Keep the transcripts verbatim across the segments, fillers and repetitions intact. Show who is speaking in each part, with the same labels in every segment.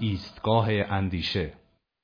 Speaker 1: ایستگاه اندیشه.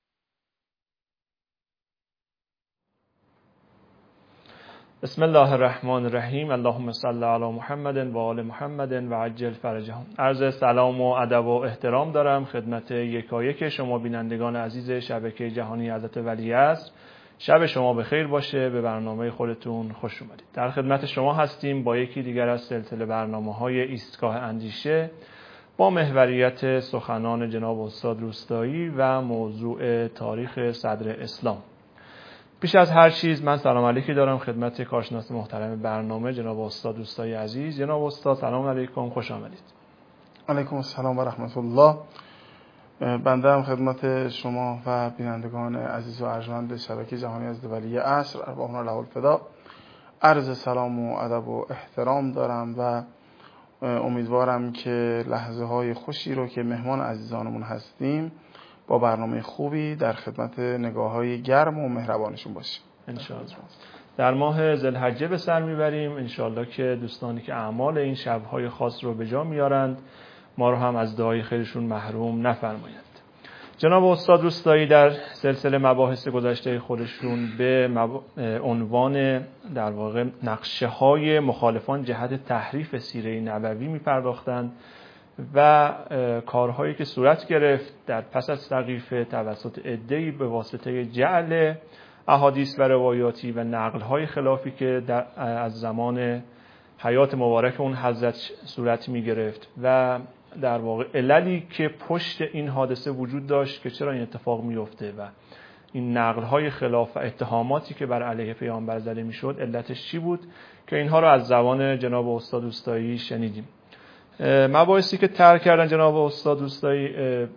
Speaker 2: بسم الله الرحمن الرحیم. اللهم صل علی محمد و آل محمد و عجل فرجهم. عرض سلام و ادب و احترام دارم خدمت یکایک شما بینندگان عزیز شبکه جهانی حضرت ولی عصر. شب شما بخیر باشه. به برنامه خودتون خوش اومدید. در خدمت شما هستیم با یکی دیگر از سلسله برنامه‌های ایستگاه اندیشه با محوریت سخنان جناب استاد روستایی و موضوع تاریخ صدر اسلام. پیش از هر چیز من سلام علیکی دارم خدمت کارشناس محترم برنامه جناب استاد روستایی عزیز. جناب استاد سلام علیکم، خوش آمدید.
Speaker 3: علیکم السلام و رحمت الله. بنده هم خدمت شما و بینندگان عزیز و ارجمند شبکه جهانی حضرت ولی عصر ارواحنا له الفدا عرض سلام و ادب و احترام دارم و امیدوارم که لحظه های خوشی رو که مهمان عزیزانمون هستیم با برنامه خوبی در خدمت نگاه های گرم و مهربانشون باشیم
Speaker 2: انشاءالله. در ماه ذوالحجه به سر میبریم انشاءالله که دوستانی که اعمال این شبهای خاص رو به جا میارند ما رو هم از دعای خیرشون محروم نفرمایند. جناب استاد روستایی در سلسله مباحث گذشته خودشون به عنوان در واقع نقشه های مخالفان جهت تحریف سیره نبوی میپرداختند و کارهایی که صورت گرفت در پس از تحریف توسط عده‌ای به واسطه جعل احادیث و روایاتی و نقل‌های خلافی که در از زمان حیات مبارک اون حضرت صورت می‌گرفت و در واقع عللی که پشت این حادثه وجود داشت که چرا این اتفاق میفته و این نقل‌های خلاف و اتهاماتی که بر علیه پیامبر زده میشد علتش چی بود که اینها رو از زبان جناب استاد روستایی شنیدیم. مباحثی که طرح کردن جناب استاد روستایی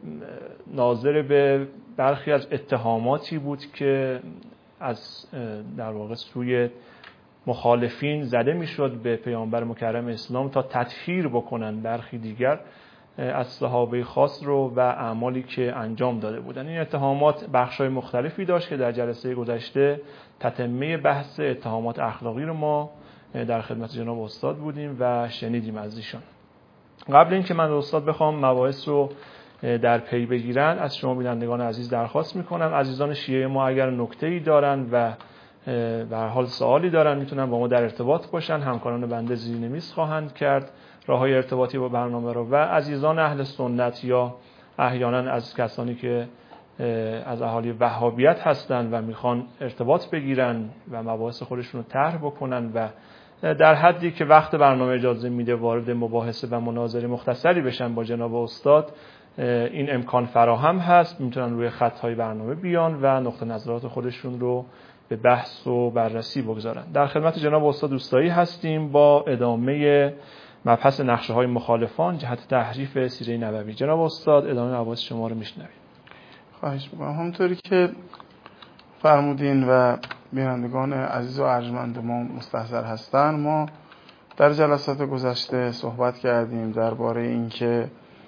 Speaker 2: ناظر به برخی از اتهاماتی بود که از در واقع سوی مخالفین زده میشد به پیامبر مکرم اسلام تا تطهیر بکنن برخی دیگر از صحابه خاص رو و اعمالی که انجام داده بودن. این اتهامات بخش‌های مختلفی داشت که در جلسه گذشته تتمه بحث اتهامات اخلاقی رو ما در خدمت جناب استاد بودیم و شنیدیم از ایشان. قبل اینکه من استاد بخوام مباحث رو در پی بگیرن از شما بینندگان عزیز درخواست میکنم عزیزان شیعه ما اگر نکته‌ای دارن و به هر حال سوالی دارن میتونن با ما در ارتباط باشن. همکاران بنده زیرنویس خواهند کرد راههای ارتباطی با برنامه رو و عزیزان اهل سنت یا احیانا از کسانی که از اهالی وهابیت هستن و میخوان ارتباط بگیرن و مباحث خودشون رو طرح بکنن و در حدی که وقت برنامه اجازه میده وارد مباحثه و مناظره مختصری بشن با جناب استاد این امکان فراهم هست. میتونن روی خطهای برنامه بیان و نقطه نظرات خودشون رو به بحث و بررسی بگذارن. در خدمت جناب استاد روستایی هستیم با ادامه مبحث نقشه های مخالفان جهت تحریف سیره نبوی. جناب استاد ادامه مباحث شما رو میشنویم.
Speaker 3: خواهش میکنم. همونطوری که فرمودین و بینندگان عزیز و ارجمند ما مستحضر هستن، ما در جلسات گذشته صحبت کردیم درباره اینکه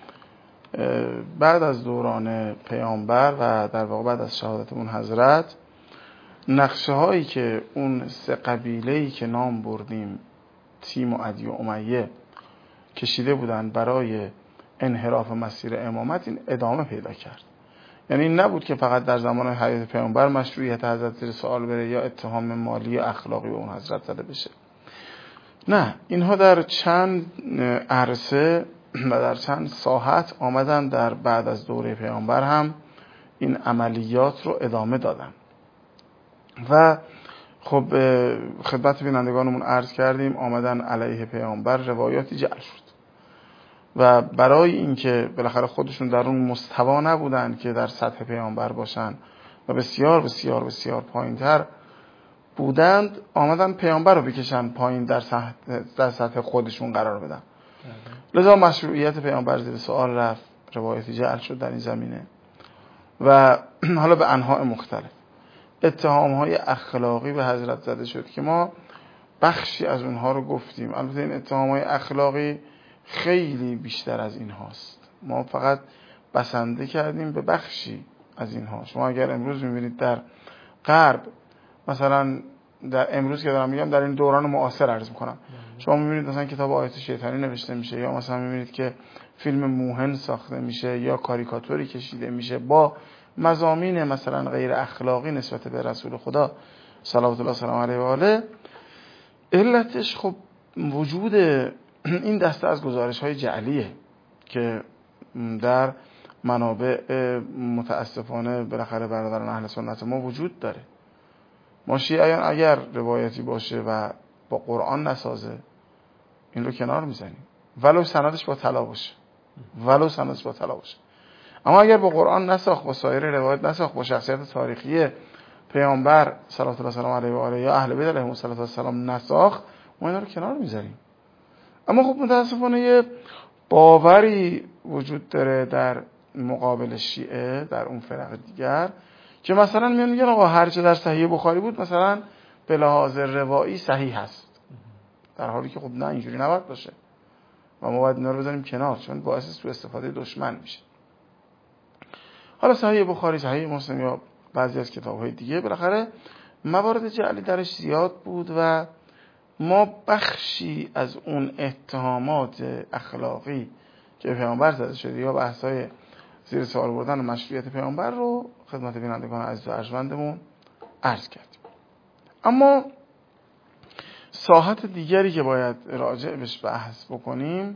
Speaker 3: بعد از دوران پیامبر و در واقع بعد از شهادت اون حضرت نقشه هایی که اون سه قبیله‌ای که نام بردیم تیم و عدی و امیه کشیده بودن برای انحراف مسیر امامت این ادامه پیدا کرد. یعنی این نبود که فقط در زمان حیات پیامبر مشروعیت حضرت زیر سوال بره یا اتهام مالی و اخلاقی به اون حضرت زده بشه. نه، اینها در چند عرصه و در چند ساحت آمدن در بعد از دوره پیامبر هم این عملیات رو ادامه دادن و خب خدمت بینندگانمون عرض کردیم آمدن علیه پیامبر روایاتی جعل شد و برای اینکه بالاخره خودشون در اون مستوا نبودن که در سطح پیامبر باشن و بسیار بسیار بسیار پایین‌تر بودند آمدن پیامبر رو بکشن پایین در سطح, در سطح خودشون قرار بدن. لذا مشروعیت پیامبر زیر سوال رفت، روایاتی جعل شد در این زمینه و حالا به انواع مختلف اتهام‌های اخلاقی به حضرت زده شد که ما بخشی از اونها رو گفتیم. البته این اتهام‌های اخلاقی خیلی بیشتر از این هاست، ما فقط بسنده کردیم به بخشی از اینها. شما اگر امروز می‌بینید در غرب مثلا در امروز که دارم میگم در این دوران معاصر عرض میکنم شما میبینید مثلا کتاب آیات شیطانی نوشته میشه، یا مثلا میبینید که فیلم موهن ساخته میشه یا کاریکاتوری کشیده میشه با مضامین مثلا غیر اخلاقی نسبت به رسول خدا صلوات الله سلام علیه و آله. علتش خب وجود این دسته از گزارش های جعلیه که در منابع متاسفانه بالاخره برادران اهل سنت ما وجود داره. ما شیعیان اگر روایتی باشه و با قرآن نسازه این رو کنار میزنیم، ولو سندش با طلا باشه، ولو سندش با طلا باشه. اما اگر با قرآن نساخت، با سایر روایت نساخت، با شخصیت تاریخی پیامبر صلوات الله سلام علیه و آله یا اهل بیت علیهم السلام نساخت، ما اینا رو کنار میذاریم. اما خب متاسفانه یه باوری وجود داره در مقابل شیعه در اون فرق دیگر که مثلا میان میگن آقا هر چه در صحیح بخاری بود مثلا به لحاظ روایی صحیح هست، در حالی که خب نه، اینجوری نباید باشه و ما باید اینا رو بذاریم کنار چون باعث سوء استفاده دشمن میشه. حالا صحیح بخاری، صحیح مسلم یا بعضی از کتاب‌های دیگه بالاخره موارد جعلی درش زیاد بود و ما بخشی از اون اتهامات اخلاقی که پیامبر زده شده یا بحث‌های زیر سوال بردن مشروعیت پیامبر رو خدمت بینندگان عزیز و ارجمندمون عرض کردیم. اما ساحت دیگری که باید راجع بهش بحث بکنیم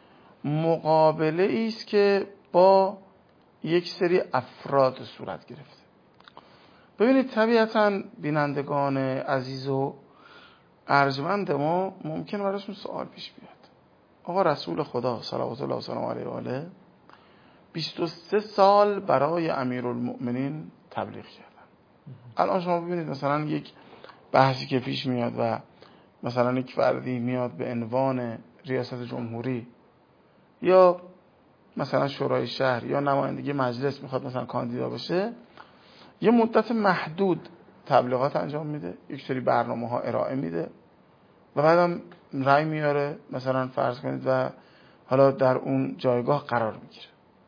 Speaker 3: مقابله است که با یک سری افراد صورت گرفته. ببینید طبیعتاً بینندگان عزیز و ارجمند ما ممکن براشون سوال پیش بیاد. آقا رسول خدا صلوات الله و سلام علیه و آله بیست و سه سال برای امیرالمؤمنین تبلیغ کردن. الان شما ببینید مثلا یک بحثی که پیش میاد و مثلا یک فردی میاد به عنوان ریاست جمهوری یا مثلا شورای شهر یا نمایندگی مجلس میخواد مثلا کاندیدا بشه، یه مدت محدود تبلیغات انجام میده، یک سری برنامه ها ارائه میده و بعدم رأی میاره مثلا فرض کنید و حالا در اون جایگاه قرار میگیره.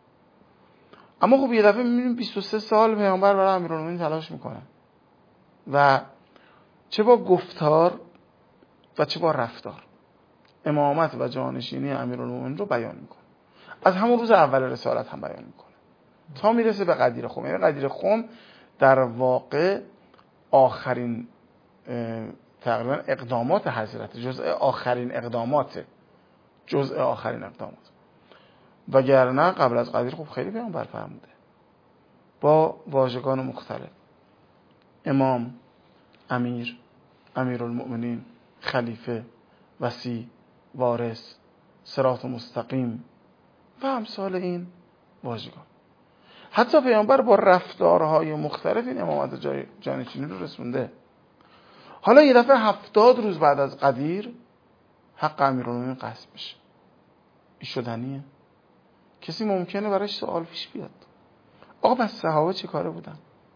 Speaker 3: اما خب یه دفعه میبینیم بیست و سه سال پیامبر برای امیرالمومنین تلاش میکنه و چه با گفتار و چه با رفتار امامت و جانشینی امیرالمومنین رو بیان میکنه. از همون روز اول رسالت هم بیان میکنه تا میرسه به قدیر خم. یعنی قدیر خم در واقع آخرین تقریبا اقدامات حضرت، جزء آخرین اقدامات جزء آخرین اقدامات وگرنه قبل از قدیر خب خیلی پیامبر فرموده با واژگان مختلف: امام، امیر، امیرالمؤمنین، خلیفه، وصی، وارث، صراط مستقیم و امثال این واژگان. حتی پیامبر با رفتارهای مختلف این امامت جای جانشینی رو رسونده. حالا یه دفعه هفتاد روز بعد از قدیر حق امیرالمومنین غصب میشه. این شدنیه؟ کسی ممکنه براش سوال پیش بیاد آقا بس صحابه چه کاره بودن؟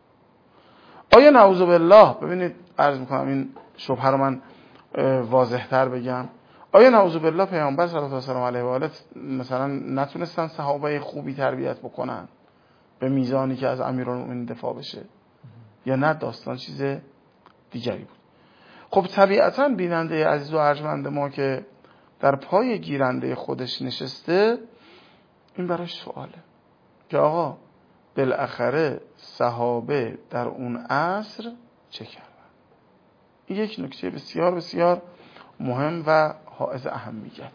Speaker 3: آیا نعوذ بالله، ببینید عرض میکنم این شبهه رو من واضح تر بگم، آیا نعوذ بالله پیامبر صلی الله علیه و علیه و آله مثلا نتونستن صحابه خوبی تربیت بکنن به میزانی که از امیرالمومنین دفاع بشه، یا نه داستان چیز دیگری بود؟ خب طبیعتاً بیننده عزیز و ارجمند ما که در پای گیرنده خودش نشسته این براش سواله که آقا بالاخره صحابه در اون عصر چه کردن؟ این یک نکته بسیار بسیار مهم و حائز اهمیت.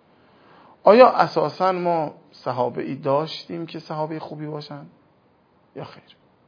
Speaker 3: آیا اساساً ما صحابه ای داشتیم که صحابه خوبی باشن یا خیر؟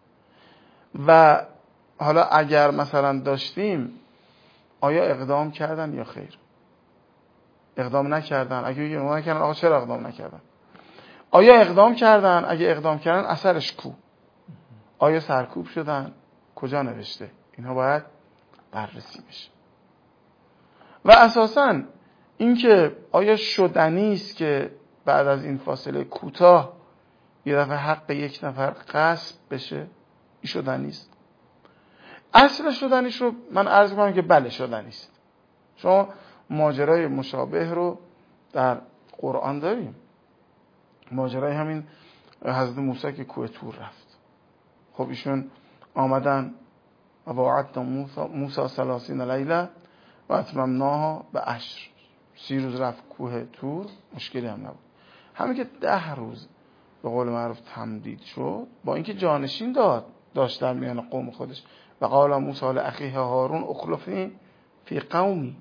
Speaker 3: و حالا اگر مثلا داشتیم آیا اقدام کردن یا خیر؟ اقدام نکردن. اگه اقدام نکردن آقا چرا اقدام نکردن؟ آیا اقدام کردن؟ اگه اقدام کردن اثرش کو؟ آیا سرکوب شدن؟ کجا نوشته؟ اینها باید بررسی بشه. و اساساً اینکه آیا شدنی است که بعد از این فاصله کوتاه یه دفعه حق یک نفر غصب بشه؟ این شدنی است. اصل شدنیش رو من عرض کنم که بله شدنی است. شما ماجرای مشابه رو در قرآن داریم. ماجرای همین حضرت موسی که کوه طور رفت. خب ایشون آمدن و وعدنا موسی ثلاثین لیله و اتممناها به عشر. سی روز رفت کوه تور، مشکلی هم نبود. همین که ده روز به قول معروف تمدید شد، با اینکه جانشین داد داشت در میان قوم خودش، و قال موسی لاخیه هارون اخلفنی فی قومی،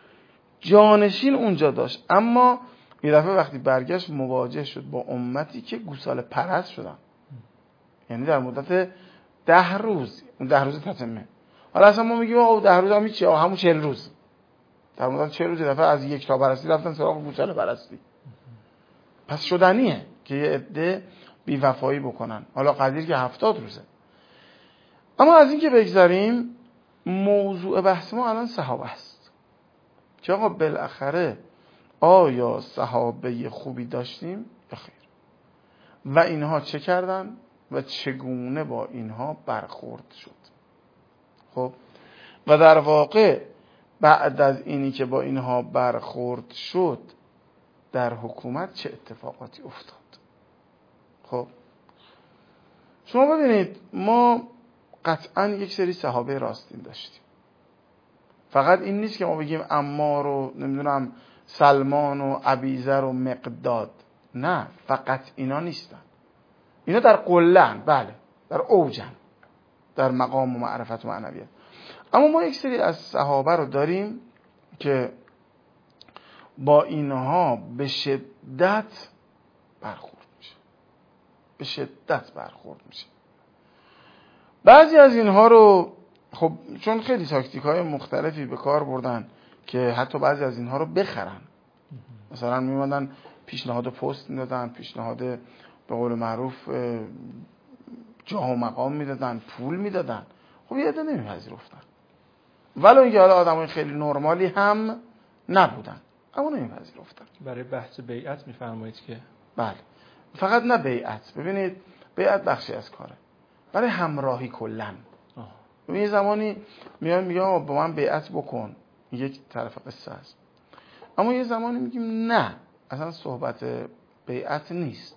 Speaker 3: جانشین اونجا داشت، اما یه دفعه وقتی برگشت مواجه شد با امتی که گوساله پرست شدن. یعنی در مدت ده روز، اون ده روز تتمه. حالا اصلا ما میگیم آقا ده روز هم چی؟ آقا همون چهل روز. در مدت چهل روز یه دفعه از یک تا پرستی رفتن سراغ گوساله پرستی. پس شدنیه که یه عده بی‌وفایی بکنن. حالا قدیر که هفتاد روزه. اما از این که بگذاریم، موضوع بحث ما الان صحابه است که آقا بالاخره آیا صحابه خوبی داشتیم یا خیر، و اینها چه کردن و چگونه با اینها برخورد شد. خب و در واقع بعد از اینی که با اینها برخورد شد در حکومت چه اتفاقاتی افتاد. خب شما ببینید، ما قطعا یک سری صحابه راستین داشتیم. فقط این نیست که ما بگیم عمار و نمیدونم سلمان و ابیذر و مقداد، نه، فقط اینا نیستن. اینا در قله‌اند، بله، در اوجن، در مقام و معرفت و معنویت. اما ما یک سری از صحابه رو داریم که با اینها به شدت برخورد میشه، به شدت برخورد میشه. بعضی از اینها رو خب چون خیلی تاکتیک های مختلفی به کار بردن که حتی بعضی از اینها رو بخرن. مثلا میموندن پیشنهاد پست میدادن، پیشنهاد به قول معروف جاه و مقام میدادن، پول میدادن. خب یه عده نمیپذیرفتن، ولو اینکه حالا آدمای خیلی نرمالی هم نبودن، اما نمیپذیرفتن.
Speaker 2: برای بحث بیعت میفرمایید که
Speaker 3: بله، فقط نه بیعت. ببینید بیعت بخشی از کاره، برای همراهی کلن. یه زمانی میان میگم با من بیعت بکن، یک طرف قصه است. اما یه زمانی میگیم نه، اصلا صحبت بیعت نیست،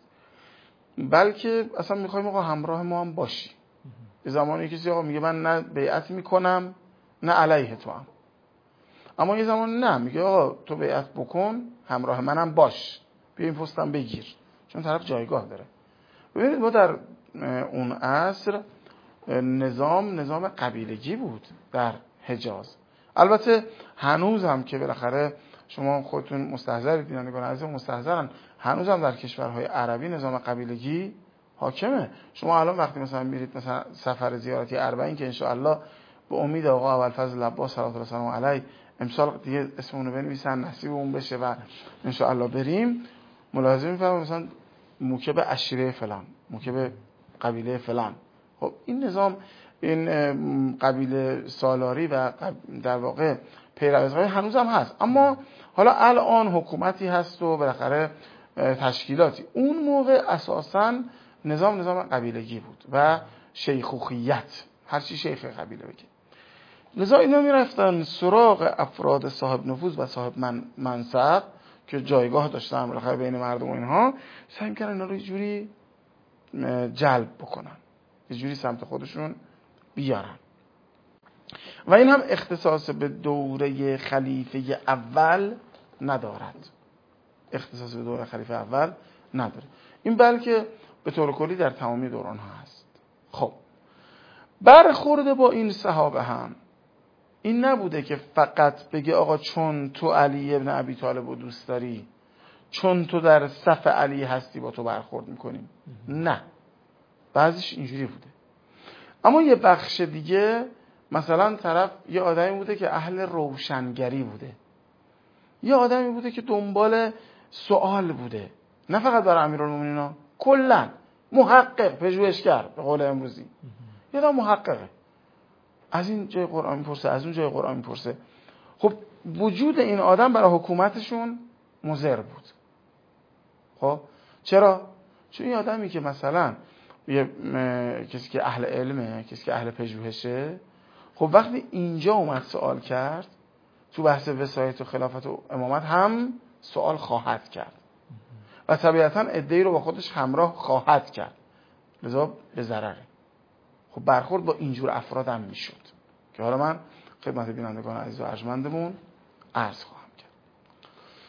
Speaker 3: بلکه اصلا میخوایم آقا همراه ما هم باشی. یه زمانی کسی آقا میگه من نه بیعت میکنم نه علیه تو هم. اما یه زمان نه، میگه آقا تو بیعت بکن، همراه منم باش، بیا این پستم بگیر، چون طرف جایگاه داره. ببینید ما در اون عصر نظام نظام قبیلگی بود در حجاز. البته هنوز هم که بالاخره شما خودتون مستحضرید، بینندگان عزیز مستحضرن، هنوز هم در کشورهای عربی نظام قبیلگی حاکمه. شما الان وقتی مثلا میرید مثلا سفر زیارتی اربعین که ان شاء الله به امید آقا ابوالفضل عباس صلوات الله سلام علیه امسال دیگه اسممون رو بنویسن نصیب اون بشه و ان شاء الله بریم، ملاحظه می‌فرمایید مثلا موکب عشیره فلان، موکب قبیله فلان. خب این نظام، این قبیله سالاری و در واقع پیروزهای هنوز هم هست، اما حالا الان حکومتی هست و بالاخره تشکیلاتی. اون موقع اساساً نظام نظام قبیلگی بود و شیخوخیت، هر چی شیخ قبیله بگه. لذا اینا میرفتن سراغ افراد صاحب نفوذ و صاحب من منصب که جایگاه داشتن بالاخره بین مردم و اینها، سعی می‌کردن اینا رو یه جوری جلب بکنن، یه جوری سمت خودشون بیارن. و این هم اختصاص به دوره خلیفه اول ندارد، اختصاص به دوره خلیفه اول نداره این، بلکه به طور کلی در تمامی دوران ها هست. خب برخورده با این صحابه هم این نبوده که فقط بگه آقا چون تو علی ابن ابی طالب رو دوست داری، چون تو در صف علی هستی با تو برخورد میکنیم. نه، بعضیش اینجوری بوده. اما یه بخش دیگه مثلا طرف یه آدمی بوده که اهل روشنگری بوده، یه آدمی بوده که دنبال سوال بوده، نه فقط برای امیرالمومنین، کلا محقق، پژوهشگر به قول امروزی. یه آدم محققه، از این جای قرآن میپرسه، از اون جای قرآن میپرسه. خب وجود این آدم برای حکومتشون مضر بود. خب چرا؟ چون این آدمی که مثلا یه کسی که اهل علمه، کسی که اهل پژوهشه، خب وقتی اینجا اومد سوال کرد، تو بحث وصایت و خلافت و امامت هم سوال خواهد کرد و طبیعتاً ادعی رو با خودش همراه خواهد کرد، لذا به ضرره. خب برخورد با اینجور افراد هم میشد که حالا من خدمت بینندگان عزیز و ارجمندمون عرض خواهم کرد.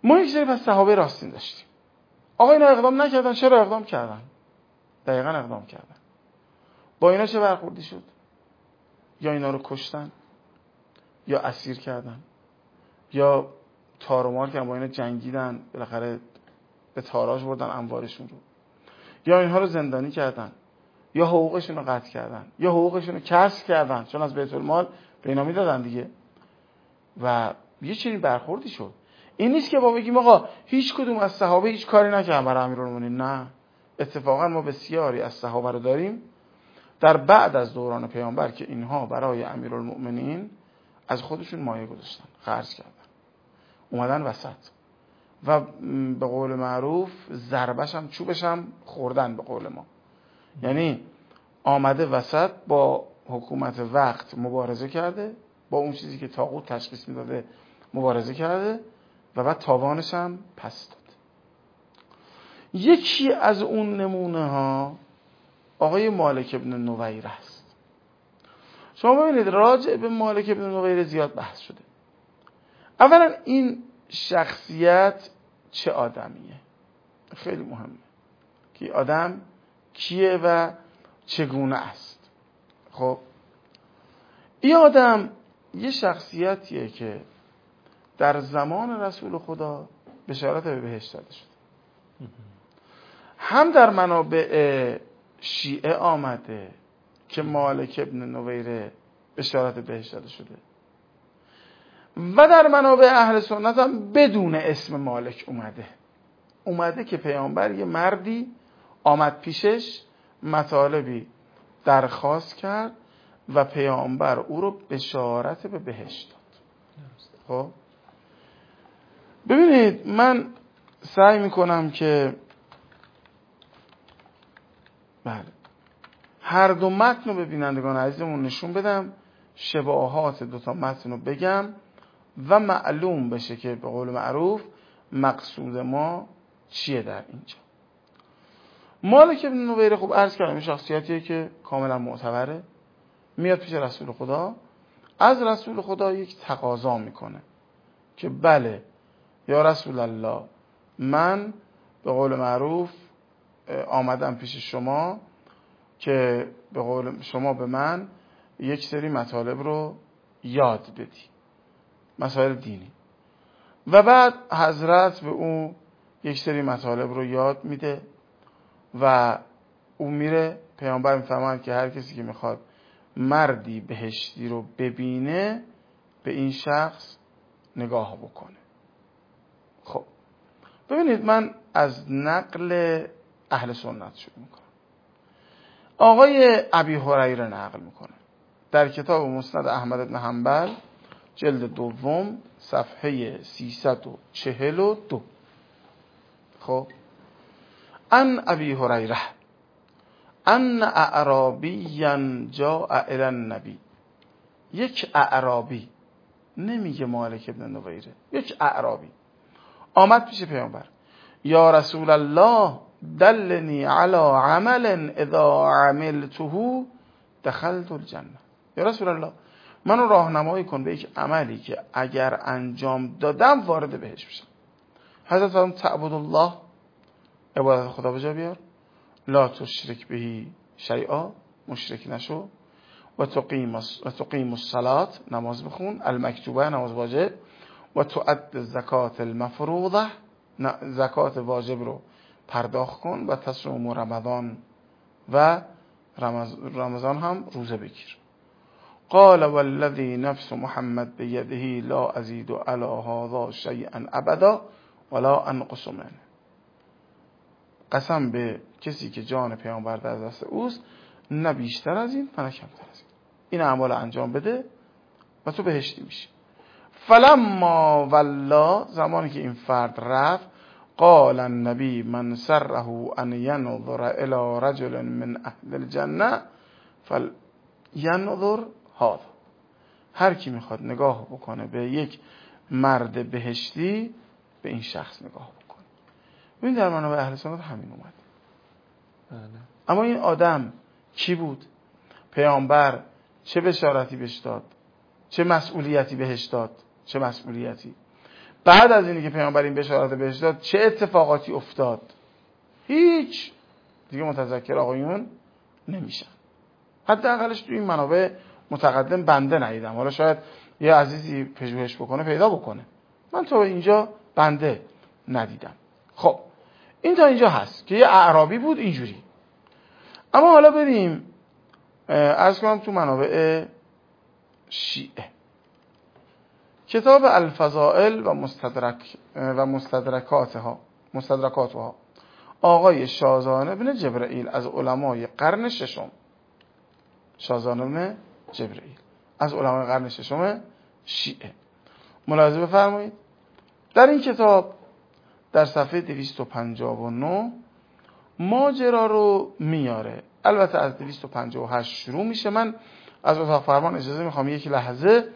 Speaker 3: ما یک سری پس صحابه راستین داشتیم. آقا اینا اقدام نکردن، چرا اقدام کردن؟ دقیقاً اقدام کردن. با اینا چه برخوردی شد؟ یا اینا رو کشتن، یا اسیر کردن، یا تار و مار کردن، با اینا جنگیدن، بالاخره به تاراج بردن اموالشون رو، یا اینها رو زندانی کردن، یا حقوقشون رو قطع کردن، یا حقوقشون رو کسب کردن چون از بیت المال به اینا میدادن دیگه. و یه چنین برخوردی شد. این نیست که با بگیم آقا هیچ کدوم از صحابه هیچ کاری نکردن برای امیرالمومنین. نه، اتفاقا ما بسیاری از صحابه رو داریم در بعد از دوران پیامبر که اینها برای امیرالمومنین از خودشون مایه گذاشتن، خرج کردن، اومدن وسط و به قول معروف ضربش هم چوبش هم خوردن به قول ما. یعنی آمده وسط با حکومت وقت مبارزه کرده، با اون چیزی که طاغوت تشخیص میداده مبارزه کرده و بعد تاوانش هم پس داد. یکی از اون نمونه ها آقای مالک ابن نویره است. شما ببینید راجع به مالک ابن نویره زیاد بحث شده. اولا این شخصیت چه آدمیه؟ خیلی مهمه که آدم کیه و چگونه است. خب این آدم یه شخصیتیه که در زمان رسول خدا بشارت به بهشت داده شده. هم در منابع شیعه آمده که مالک ابن نویره بشارت بهشت داده شده و در منابع اهل سنت هم بدون اسم مالک اومده. اومده که پیامبر یه مردی آمد پیشش، مطالبی درخواست کرد و پیامبر او رو بشارت به بهشت داد. خب ببینید من سعی میکنم که بله هر دو متن رو به بینندگان عزیزمون نشون بدم، شباهات دوتا متن رو بگم و معلوم بشه که به قول معروف مقصود ما چیه در اینجا. مالک ابن نویره خب عرض کردم این شخصیتیه که کاملا معتبره، میاد پیش رسول خدا، از رسول خدا یک تقاضا میکنه که بله یا رسول الله من به قول معروف آمدم پیش شما که به قول شما به من یک سری مطالب رو یاد بدی، مسائل دینی. و بعد حضرت به اون یک سری مطالب رو یاد میده و اون میره. پیامبر میفرماید که هر کسی که میخواد مردی بهشتی رو ببینه به این شخص نگاه بکنه. خب ببینید من از نقل اهل سنت شروع میکنم. آقای ابی هریره نقل میکنه در کتاب مسند احمد بن حنبل جلد دوم صفحه سیصد و چهل و دو. خب ان ابی هریره ان اعرابیا جاء الی النبی، یک اعرابی، نمیگه مالک ابن نویره، یک اعرابی آمد پیش پیامبر، یا رسول الله دلنی علی عمل اذا عملته دخلت الجنه. یا رسول الله منو راهنمایی کن به یک عملی که اگر انجام دادم وارد بهشت بشم. حضرت فرمود تعبد الله، عبادت خدا به جا بیار، لا تشرک بهی شیئا، مشرک نشو، و تقیم و تقیم الصلاة، نماز بخون، المکتوبه، نماز واجب، و تؤد الزکات المفروضه، زکات واجب رو پرداخت کن، و تصوم رمضان، و رمضان هم روزه بگیر. قال والذی نفس محمد بیده لا ازید علی هذا شیئا ابدا ولا انقص منه. قسم به کسی که جان پیامبر در دست اوست، نه بیشتر از این نه کمتر از این. این اعمال انجام بده و تو بهشتی میشی. فلما ولا، زمانی که این فرد رفت، قال النبی من سره ان ینظر الى رجل من اهل الجنه فلینظر هذا. هر کی میخواد نگاه بکنه به یک مرد بهشتی به این شخص نگاه بکنه. ببین در منابع اهل سنت همین اومد. بله. اما این آدم کی بود؟ پیامبر چه بشارتی بهش داد؟ چه مسئولیتی بهش داد؟ چه مسئولیتی؟ بعد از اینی که پیامبر این بشارت بهش داد چه اتفاقاتی افتاد؟ هیچ دیگه متذکر آقایون نمیشن. حداقلش تو این منابع متقدم بنده ندیدم. حالا شاید یه عزیزی پژوهش بکنه پیدا بکنه، من تا اینجا بنده ندیدم. خب این تا اینجا هست که یه اعرابی بود اینجوری. اما حالا بریم عرض کنم تو منابع شیعه. کتاب الفضائل و مستدرک و مستدرکاتها مستدرکاتها آقای شازان بن جبرائیل از علمای قرن ششم، شازان بن جبرائیل از علمای قرن ششم شیعه، ملاحظه بفرمایید در این کتاب در صفحه دویست و پنجاه و نه ماجرا رو میاره. البته از دویست و پنجاه و هشت شروع میشه. من از اتاق فرمان اجازه میخوام یک لحظه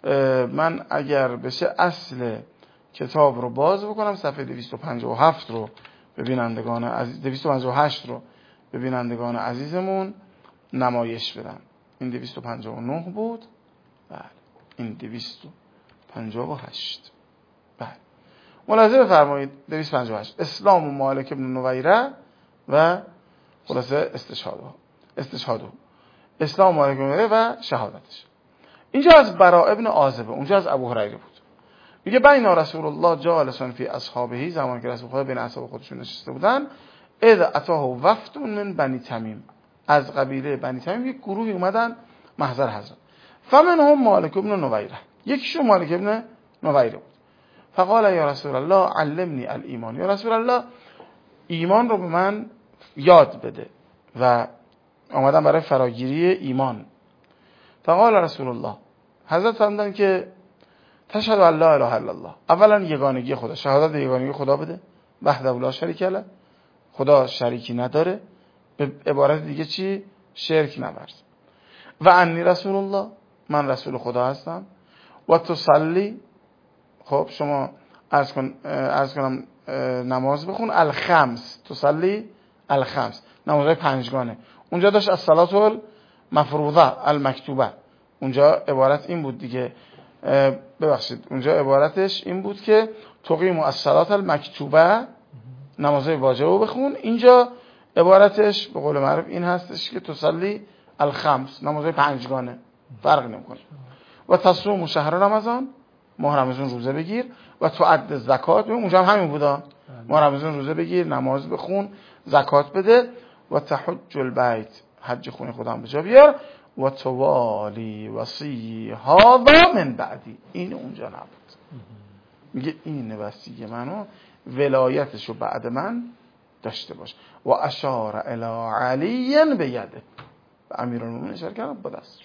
Speaker 3: من اگر بشه اصل کتاب رو باز بکنم، صفحه دویست و پنجاه و هفت رو ببینندگان عزیز، دویست و پنجاه و هشت رو ببینندگان عزیزمون نمایش بدم. این دویست و پنجاه و نه بود. بله این دویست و پنجاه و هشت. بله ملاحظه بفرمایید دویست و پنجاه و هشت اسلام و مالک ابن نویره و خلاصه استشهاده استشهاده اسلام و مالک ابن نویره و شهادتش. اینجا از براء ابن عازبه، اونجا از ابو هریره بود. میگه بین رسول الله جالسون فی اصحابه، زمانی که رسول خدا بین اصحاب خودشون نشسته بودن، اذ اتاه وفد من بنی تمیم، از قبیله بنی تمیم یک گروهی اومدن محضر حضرت. فمنهم مالک ابن نویره، یکیشون مالک ابن نویره بود. فقال یا رسول الله علمنی الایمان، یا رسول الله ایمان رو به من یاد بده و آمدن برای فراگیری ایمان. فقال رسول الله، حضرت فرمودن که تشهد ان لا اله الا الله، اولا یگانگی خدا، شهادت یگانگی خدا بده، وحده لا شریک له، خدا شریکی نداره، به عبارت دیگه چی؟ شرک نورز. و انی رسول الله، من رسول خدا هستم. و تصلی، خب شما عرض کن عرض کنم نماز بخون، الخمس، تصلی الخمس، نمازهای پنجگانه. اونجا داشت الصلاه المفروضه المکتوبه، اونجا عبارت این بود دیگه، ببخشید اونجا عبارتش این بود که تقیم الصلاه المکتوبه، نمازهای واجبه بخون. اینجا عبارتش به قول معروف این هستش که تصلی الخمس، نمازهای پنجگانه، فرق نمیکنه. و تصوم شهر رمضان، ماه رمضان روزه بگیر. و تعد زکات، اونجا هم همین بودا، ماه رمضان روزه بگیر، نماز بخون، زکات بده. و تحج البیت، حج خونه خدا هم به جا بیار. و توالی وصی هذا من بعدی، این اونجا نبود. میگه این وصی منو، ولایتشو بعد من داشته باش. و اشار الی علی بیده، به امیرالمومنین اشاره کردم با دستش.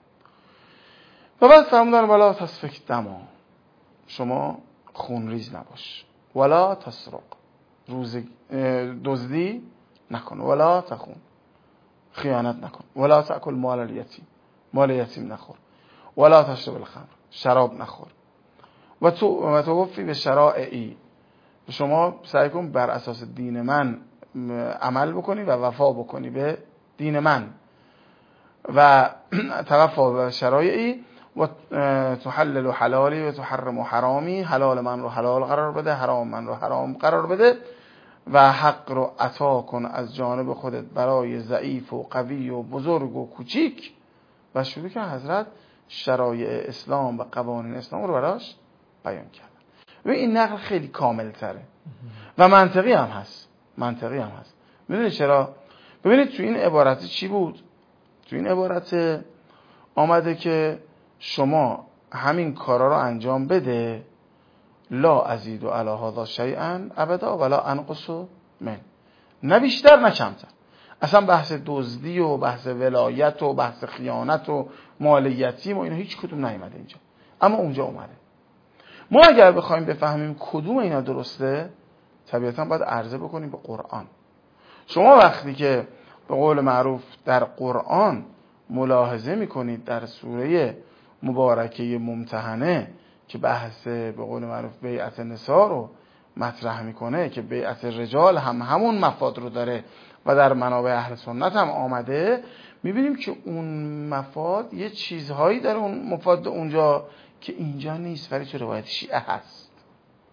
Speaker 3: و بعد فرمودن ولا تسفک دما، شما خونریز نباش. ولا تسرق، روز دزدی نکن. ولا تخون، خیانت نکن. ولا تأکل مال الیتیم، مال یتیم نخور. ولا تشرب الخمر، شراب نخور. و تو و توفی به شرائعی، شما سعی کن بر اساس دین من عمل بکنی و وفا بکنی به دین من. و توفا به شرایعی. و تحلل و حلالی و تحرم و حرامی، حلال من رو حلال قرار بده، حرام من رو حرام قرار بده. و حق رو عطا کن از جانب خودت برای ضعیف و قوی و بزرگ و کوچیک. و شروع که حضرت شرایع اسلام و قوانین اسلام رو براش بیان کردن. و این نقل خیلی کامل تره و منطقی هم هست، منطقی هم هست. میدونید چرا؟ ببینید تو این عبارت چی بود؟ تو این عبارت آمده که شما همین کارا رو انجام بده، لا ازید و علی هذا شیئا ابدا ولا انقص من، نه بیشتر نه کمتر. اصلا بحث دزدی و بحث ولایت و بحث خیانت و مال یتیم و اینا هیچ کدوم نیومده اینجا، اما اونجا اومده. ما اگر بخوایم بفهمیم کدوم اینا درسته، طبیعتا باید عرضه بکنیم به قرآن. شما وقتی که به قول معروف در قرآن ملاحظه میکنید در سوره مبارکه ممتحنه که بحث به قول معروف بیعت نساء رو مطرح میکنه که بیعت رجال هم همون مفاد رو داره و در منابع اهل سنت هم آمده، میبینیم که اون مفاد یه چیزهایی در اون مفاد اونجا که اینجا نیست، ولی تو روایت شیعه هست.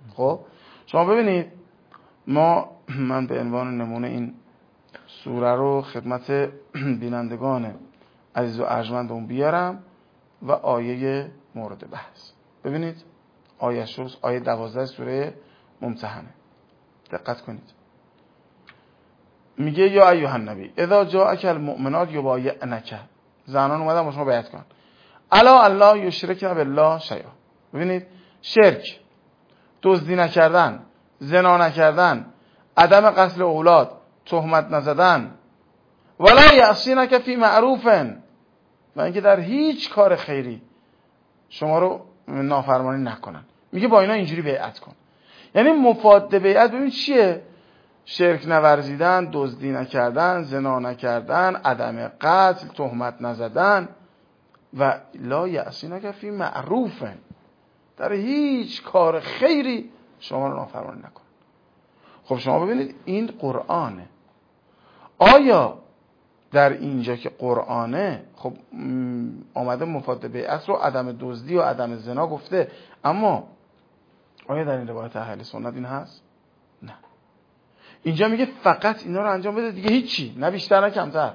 Speaker 3: خب شما ببینید ما من به عنوان نمونه این سوره رو خدمت بینندگان عزیز و ارجمندمون بیارم و آیه مورد بحث. ببینید آیه شروع آیه دوازده سوره ممتحنه، دقت کنید. میگه یا ایها النبی اذا جاءک المؤمنات یبایعنک، زنان اومدن با شما بیعت کن، الا الله یشرکن بالله شیئا. ببینید شرک، دزدی نکردن، زنا نکردن، عدم قتل اولاد، تهمت نزدن، ولا یعصینک فی معروف، و اینکه در هیچ کار خیری شما رو نافرمانی نکنن. میگه با اینا اینجوری بیعت کن. یعنی مفاد بیعت ببین چیه؟ شرک نورزیدن، دزدی نکردن، زنا نکردن، عدم قتل، تهمت نزدن و لا یعصینک فی معروف، در هیچ کار خیری شما رو نافرمانی نکن. خب شما ببینید این قرآنه. آیا در اینجا که قرآنه خب آمده مفاد بیعت رو عدم دزدی و عدم زنا گفته، اما آیا در این روایت اهل سنت این هست؟ نه. اینجا میگه فقط اینا رو انجام بده دیگه، هیچی، نه بیشتر نه کمتر.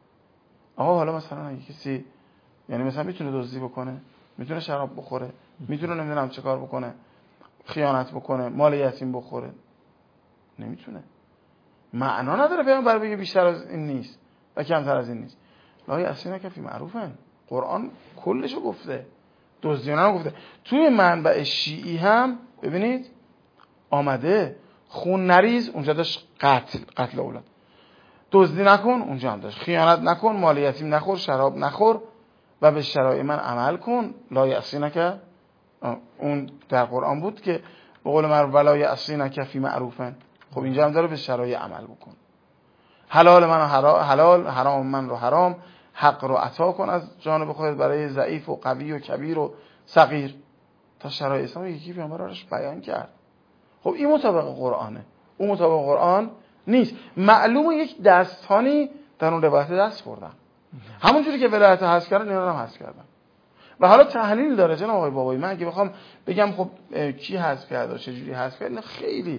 Speaker 3: آقا حالا مثلا اگه کسی یعنی مثلا میتونه دزدی بکنه، میتونه شراب بخوره، میتونه نمیدونم چه کار بکنه، خیانت بکنه، مال یتیم بخوره، نمیتونه. معنا نداره پیامبر بگه بیشتر از این نیست و کمتر از این نیست. لا یعصینک فی معروفن، قرآن کلشو گفته، دزدیانه رو گفته. توی منبع شیعی هم ببینید آمده خون نریز، اونجا داشت قتل قتل اولاد، دزدی نکن اونجا هم داشت، خیانت نکن، مال یتیم نخور، شراب نخور و به شرایع من عمل کن. لا یعصینک، اون در قرآن بود که به قول معروف ولا یعصینک فی معروفن. خب اینجا هم داره به شرایع عمل بکن. حلال من رو حلال، حرام من رو حرام، حق رو عطا کن از جانب خودت برای ضعیف و قوی و کبیر و صغیر. تا شرایع اسلام یکی پیامبر راش بیان کرد. خب این مطابق قرآنه، اون مطابق قرآن نیست. معلومه یک دستانی در اون روایت دست بردن، همونجوری که ولایت حذف کردن اینا هم حذف کردن. و حالا تحلیل داره جناب آقای بابایی. من اگه بخوام بگم خب کی حذف کرد و چه جوری حذف کرد، خیلی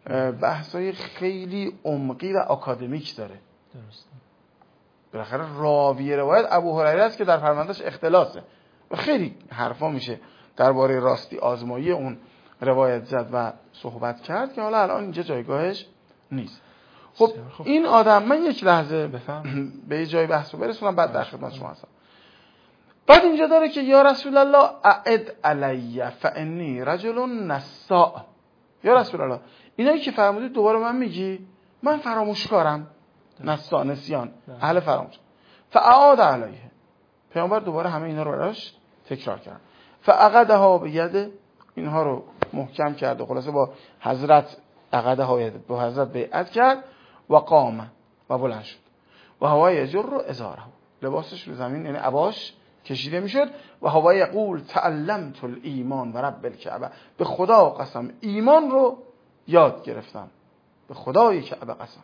Speaker 3: بحثای خیلی عمقی و آکادمیک داره.
Speaker 2: درسته.
Speaker 3: بالاخره راوی روایت ابو هریره است که در فرماندهش اختلاسه و خیلی حرفا میشه درباره راستی آزمایی اون روایت زد و صحبت کرد که حالا الان اینجا جایگاهش نیست. خب این آدم، من یک لحظه بفهم به جای بحث رو برسونم بعد در خدمت شما هستم. بعد اینجا داره که یا رسول الله اعد علی فانی رجل نساء. یا رسول الله اینایی که فرمودید دوباره من میگی، من فراموشکارم، نساء نسیان، اهل فراموش. فاعاد علیه، پیامبر دوباره همه اینا رو براش تکرار کرد. فعقدها بید، اینها رو محکم کرد و خلاصه با حضرت عقدها بید، با حضرت بیعت کرد و قام و بلند شد و هوای یجر رو ازاره، لباسش رو زمین یعنی عباش کشیده میشد و هوای یقول تعلمت الایمان و رب الکعبه، به خدا قسم ایمان رو یاد گرفتم، به خدای کعبه قسم.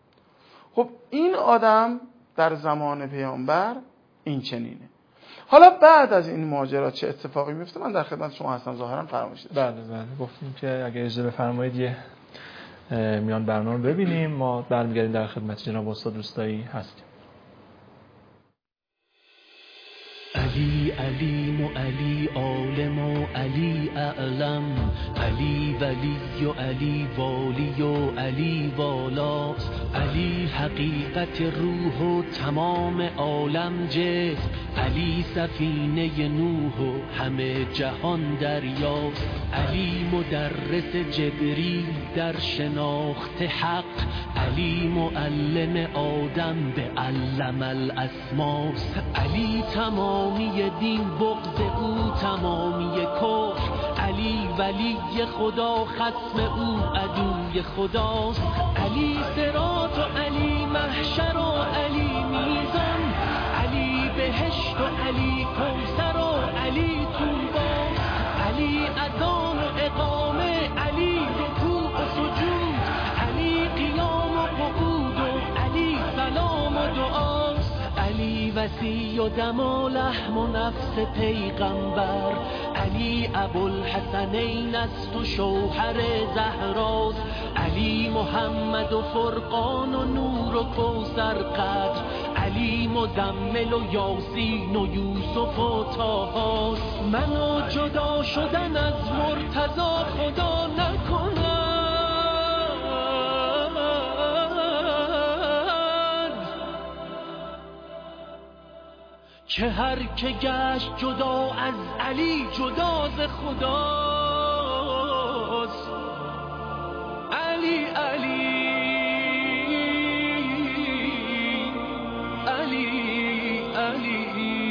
Speaker 3: خب این آدم در زمان پیامبر این چنینه. حالا بعد از این ماجرا چه اتفاقی میفته من در خدمت شما هستم، ظاهرا فراموش شد.
Speaker 2: بله بله گفتیم که اگه اجازه بفرمایید یه میان برنامه رو ببینیم، ما برمیگردیم در خدمت جناب استاد روستایی هستیم.
Speaker 4: علی علیم و علی عالم و علی اعلم، علی ولی و علی والی و علی والاست، علی حقیقت روح و تمام عالم جسم، علی سفینه نوح و همه جهان دریاست، علی مدرس جبریل در شناخت حق، علی معلم آدم به علم الاسماست، علی تمامی دین بغض او تمامی کفر، علی ولی خدا خصم او عدوی خداست، علی صراط و علی محشر و علی میزان، علی بهشت و علی کوثر و علی طوبی، علی اذان و اقامه، علی رکوع و سجود، علی قیام و قعود و علی سلام و دعاست، علی وسیع و دم و لحم و نفس پیغمبر، علی علی ابوالحسنین است و شوهر زهراست، علی محمد و فرقان و نور و کوثر قدر، علی مزمل و یاسین و یوسف و طاهاست. منو جدا شدن از مرتضی خدا نکنه، که هر که گشت جدا از علی جدا ز خداست. علی علی علی علی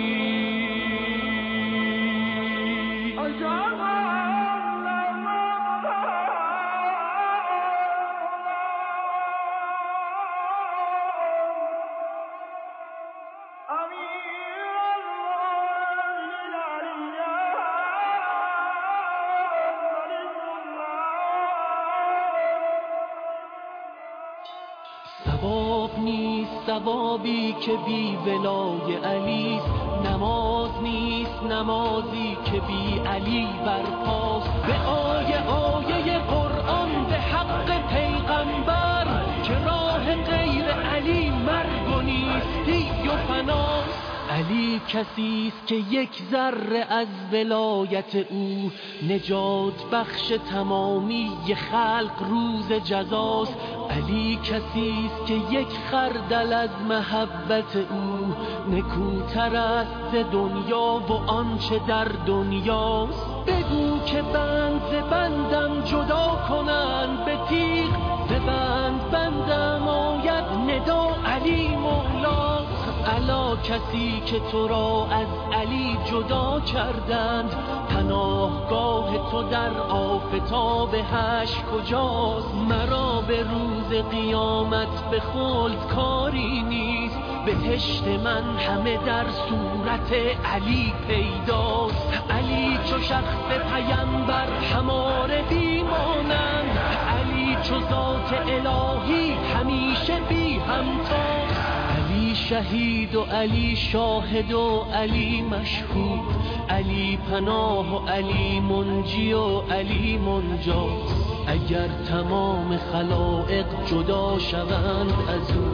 Speaker 4: ثواب نیست ثوابی که بی ولای علیست، نماز نیست نمازی که بی علی برپاست. به آیه آیه قرآن به حق پیغمبر، که راه غیر علی مرگ و نیستی و فناست. علی کسی است که یک ذره از ولایت او، نجات بخش تمامی خلق روز جزاست. علی کسی است که یک خردل از محبت او، نکوتر است ز دنیا و آنچه در دنیاست. بگو که بند ز بندم جدا کنند به تیغ، ز بند بندم آید ندا علی مولاست. الا کسی که تو را از علی جدا کردند، پناهگاه تو در آفتاب حشر کجاست. مرا به روز قیامت به خلد کاری نیست، بهشت من همه در صورت علی پیداست. علی چو شخص پیمبر هماره بیمانند، علی چو ذات الهی همیشه بی همتاست. علی شهید و علی شاهد و علی مشهود، علی پناه و علی منجی و علی منجاست. اگر تمام خلائق جدا شوند از او،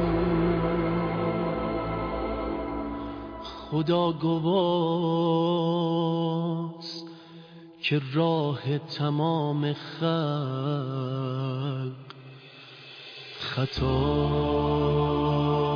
Speaker 4: خدا گواست که راه تمام خلق خطا.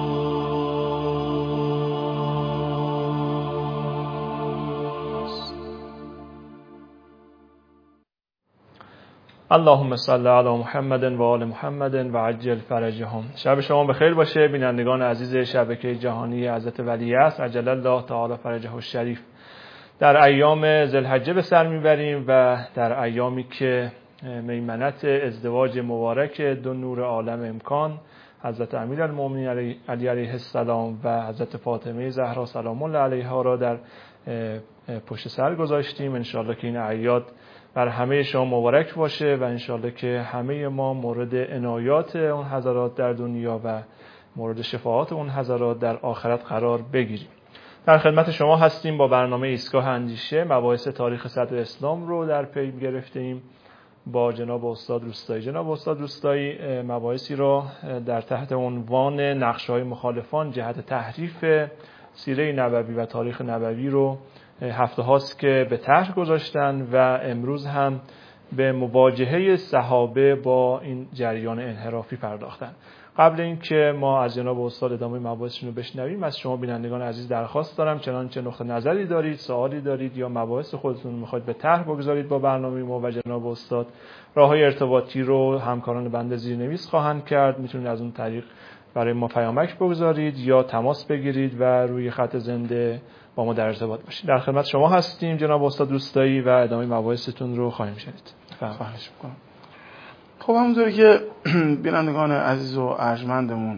Speaker 2: اللهم صل علی محمد و آل محمد و عجل فرجهم. شب شما بخیر باشه بینندگان عزیز شبکه جهانی حضرت ولی عصر عجل الله تعالی فرجه الشریف. در ایام ذوالحجه به سر میبریم و در ایامی که میمنت ازدواج مبارک دو نور عالم امکان، حضرت امیرالمومنین علی علیه السلام و حضرت فاطمه زهرا سلام الله علیها را در پشت سر گذاشتیم. انشاءالله که این اعیاد بر همه شما مبارک باشه و انشاءالله که همه ما مورد عنایات اون حضرات در دنیا و مورد شفاعات اون حضرات در آخرت قرار بگیریم. در خدمت شما هستیم با برنامه ایستگاه اندیشه. مباحث تاریخ صدر اسلام رو در پی گرفتیم با جناب استاد روستایی. جناب استاد روستایی مباحثی رو در تحت عنوان نقشه‌های مخالفان جهت تحریف سیره نبوی و تاریخ نبوی رو هفته هاست که به طرح گذاشتن و امروز هم به مواجهه صحابه با این جریان انحرافی پرداختن. قبل اینکه ما از جناب استاد ادامه مباحثشون رو بشنویم، از شما بینندگان عزیز درخواست دارم چنانچه نقطه نظری دارید، سوالی دارید یا مباحث خودتون میخواید به طرح بگذارید با برنامه ما و جناب استاد، راههای ارتباطی رو همکاران بنده زیرنویس خواهند کرد. میتونید از اون طریق برای ما پیامک بگذارید یا تماس بگیرید و روی خط زنده با ما در ارتباط باشید. در خدمت شما هستیم جناب استاد روستایی و ادامه مباحثتون رو خواهیم شنید.
Speaker 3: خواهش می‌کنم. خب همونطوری که بینندگان عزیز و ارجمندمون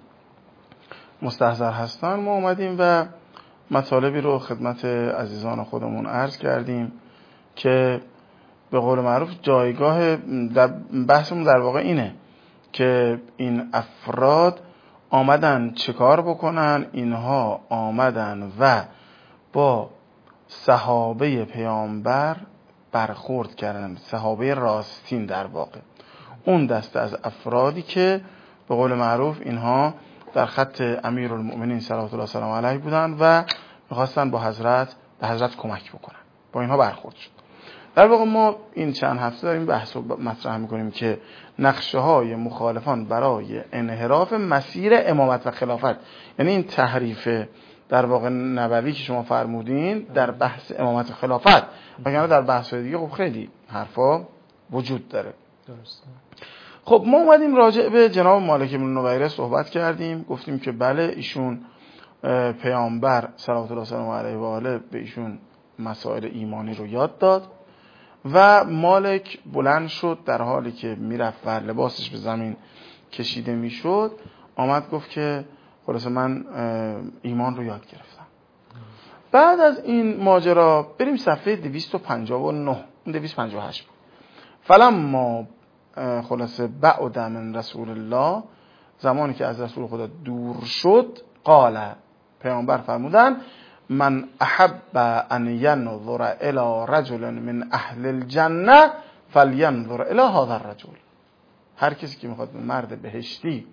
Speaker 3: مستحضر هستن، ما اومدیم و مطالبی رو خدمت عزیزان خودمون عرض کردیم که به قول معروف جایگاه در بحثمون در واقع اینه که این افراد آمدن چه کار بکنن. اینها آمدن و با صحابه پیامبر برخورد کردن، صحابه راستین در واقع، اون دسته از افرادی که به قول معروف اینها در خط امیرالمؤمنین صلوات الله سلام علیه بودن و میخواستن با حضرت به حضرت کمک بکنن، با اینها برخورد شد. در واقع ما این چند هفته داریم بحث و مطرح میکنیم که نقشه های مخالفان برای انحراف مسیر امامت و خلافت، یعنی این تحریف در واقع نبوی که شما فرمودین در بحث امامت و خلافت، وگرنه در بحث دیگه خب خیلی حرفا وجود داره.
Speaker 2: درسته.
Speaker 3: خب ما اومدیم راجع به جناب مالک بن نویره صحبت کردیم، گفتیم که بله ایشون پیامبر صلوات الله سلام علیه و آله به ایشون مسائل ایمانی رو یاد داد و مالک بلند شد در حالی که میرفت و لباسش به زمین کشیده میشد، آمد گفت که خلاصه من ایمان رو یاد گرفتم. بعد از این ماجرا بریم صفحه دویست و پنجاه و نه، دویست و پنجاه و هشت بود. فلما خلاصه بعد من رسول الله، زمانی که از رسول خدا دور شد، قال پیامبر فرمودن من احب ان ینظر الى رجل من اهل الجنه فلینظر الى هذا الرجل. هر کسی که میخواد مرد بهشتی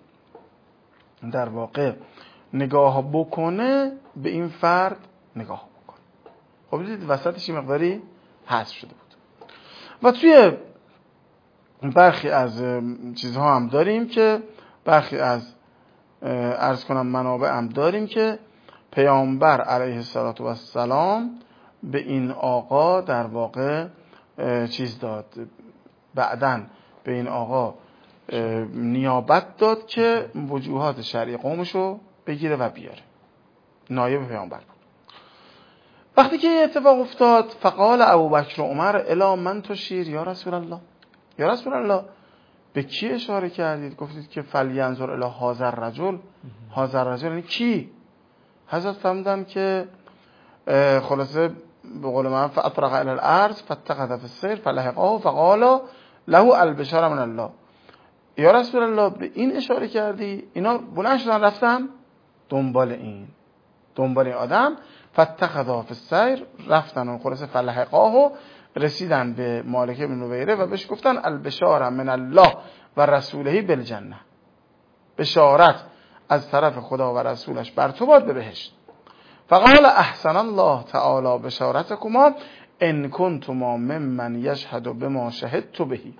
Speaker 3: در واقع نگاه بکنه به این فرد نگاه بکنه. خب دیدید وسطش این مقداری حذف شده بود. و توی برخی از چیزها هم داریم که برخی از عرض کنم منابع هم داریم که پیامبر علیه السلام به این آقا در واقع چیز داد، بعدن به این آقا نیابت داد که وجوهات شرعی قومشو بگیره و بیاره، نایب پیامبر بود. وقتی که این اتفاق افتاد فقال ابوبکر و عمر الی من تشیر یا رسول الله، یا رسول الله به کی اشاره کردید؟ گفتید که فلینظر الی هذا الرجل. هذا الرجل یعنی کی؟ حضرت فرمودن که خلاصه به قول من فاطرق الی الارض فاتخذ فی السیر فلحقه فقال له البشر من الله. یا رسول الله به این اشاره کردی؟ اینا بلند شدن رفتن دنبال این دنبال این آدم، فاتخذ فی السیر، رفتن و خلاصه فلحقه، رسیدن به مالک بن نویره و بهش گفتن البشار من الله و رسوله بالجنه، بشارت از طرف خدا و رسولش بر تو باد به بهشت. فقال احسن الله تعالی بشارتکما ان کنتما ممن یشهد بما شهدت بهی.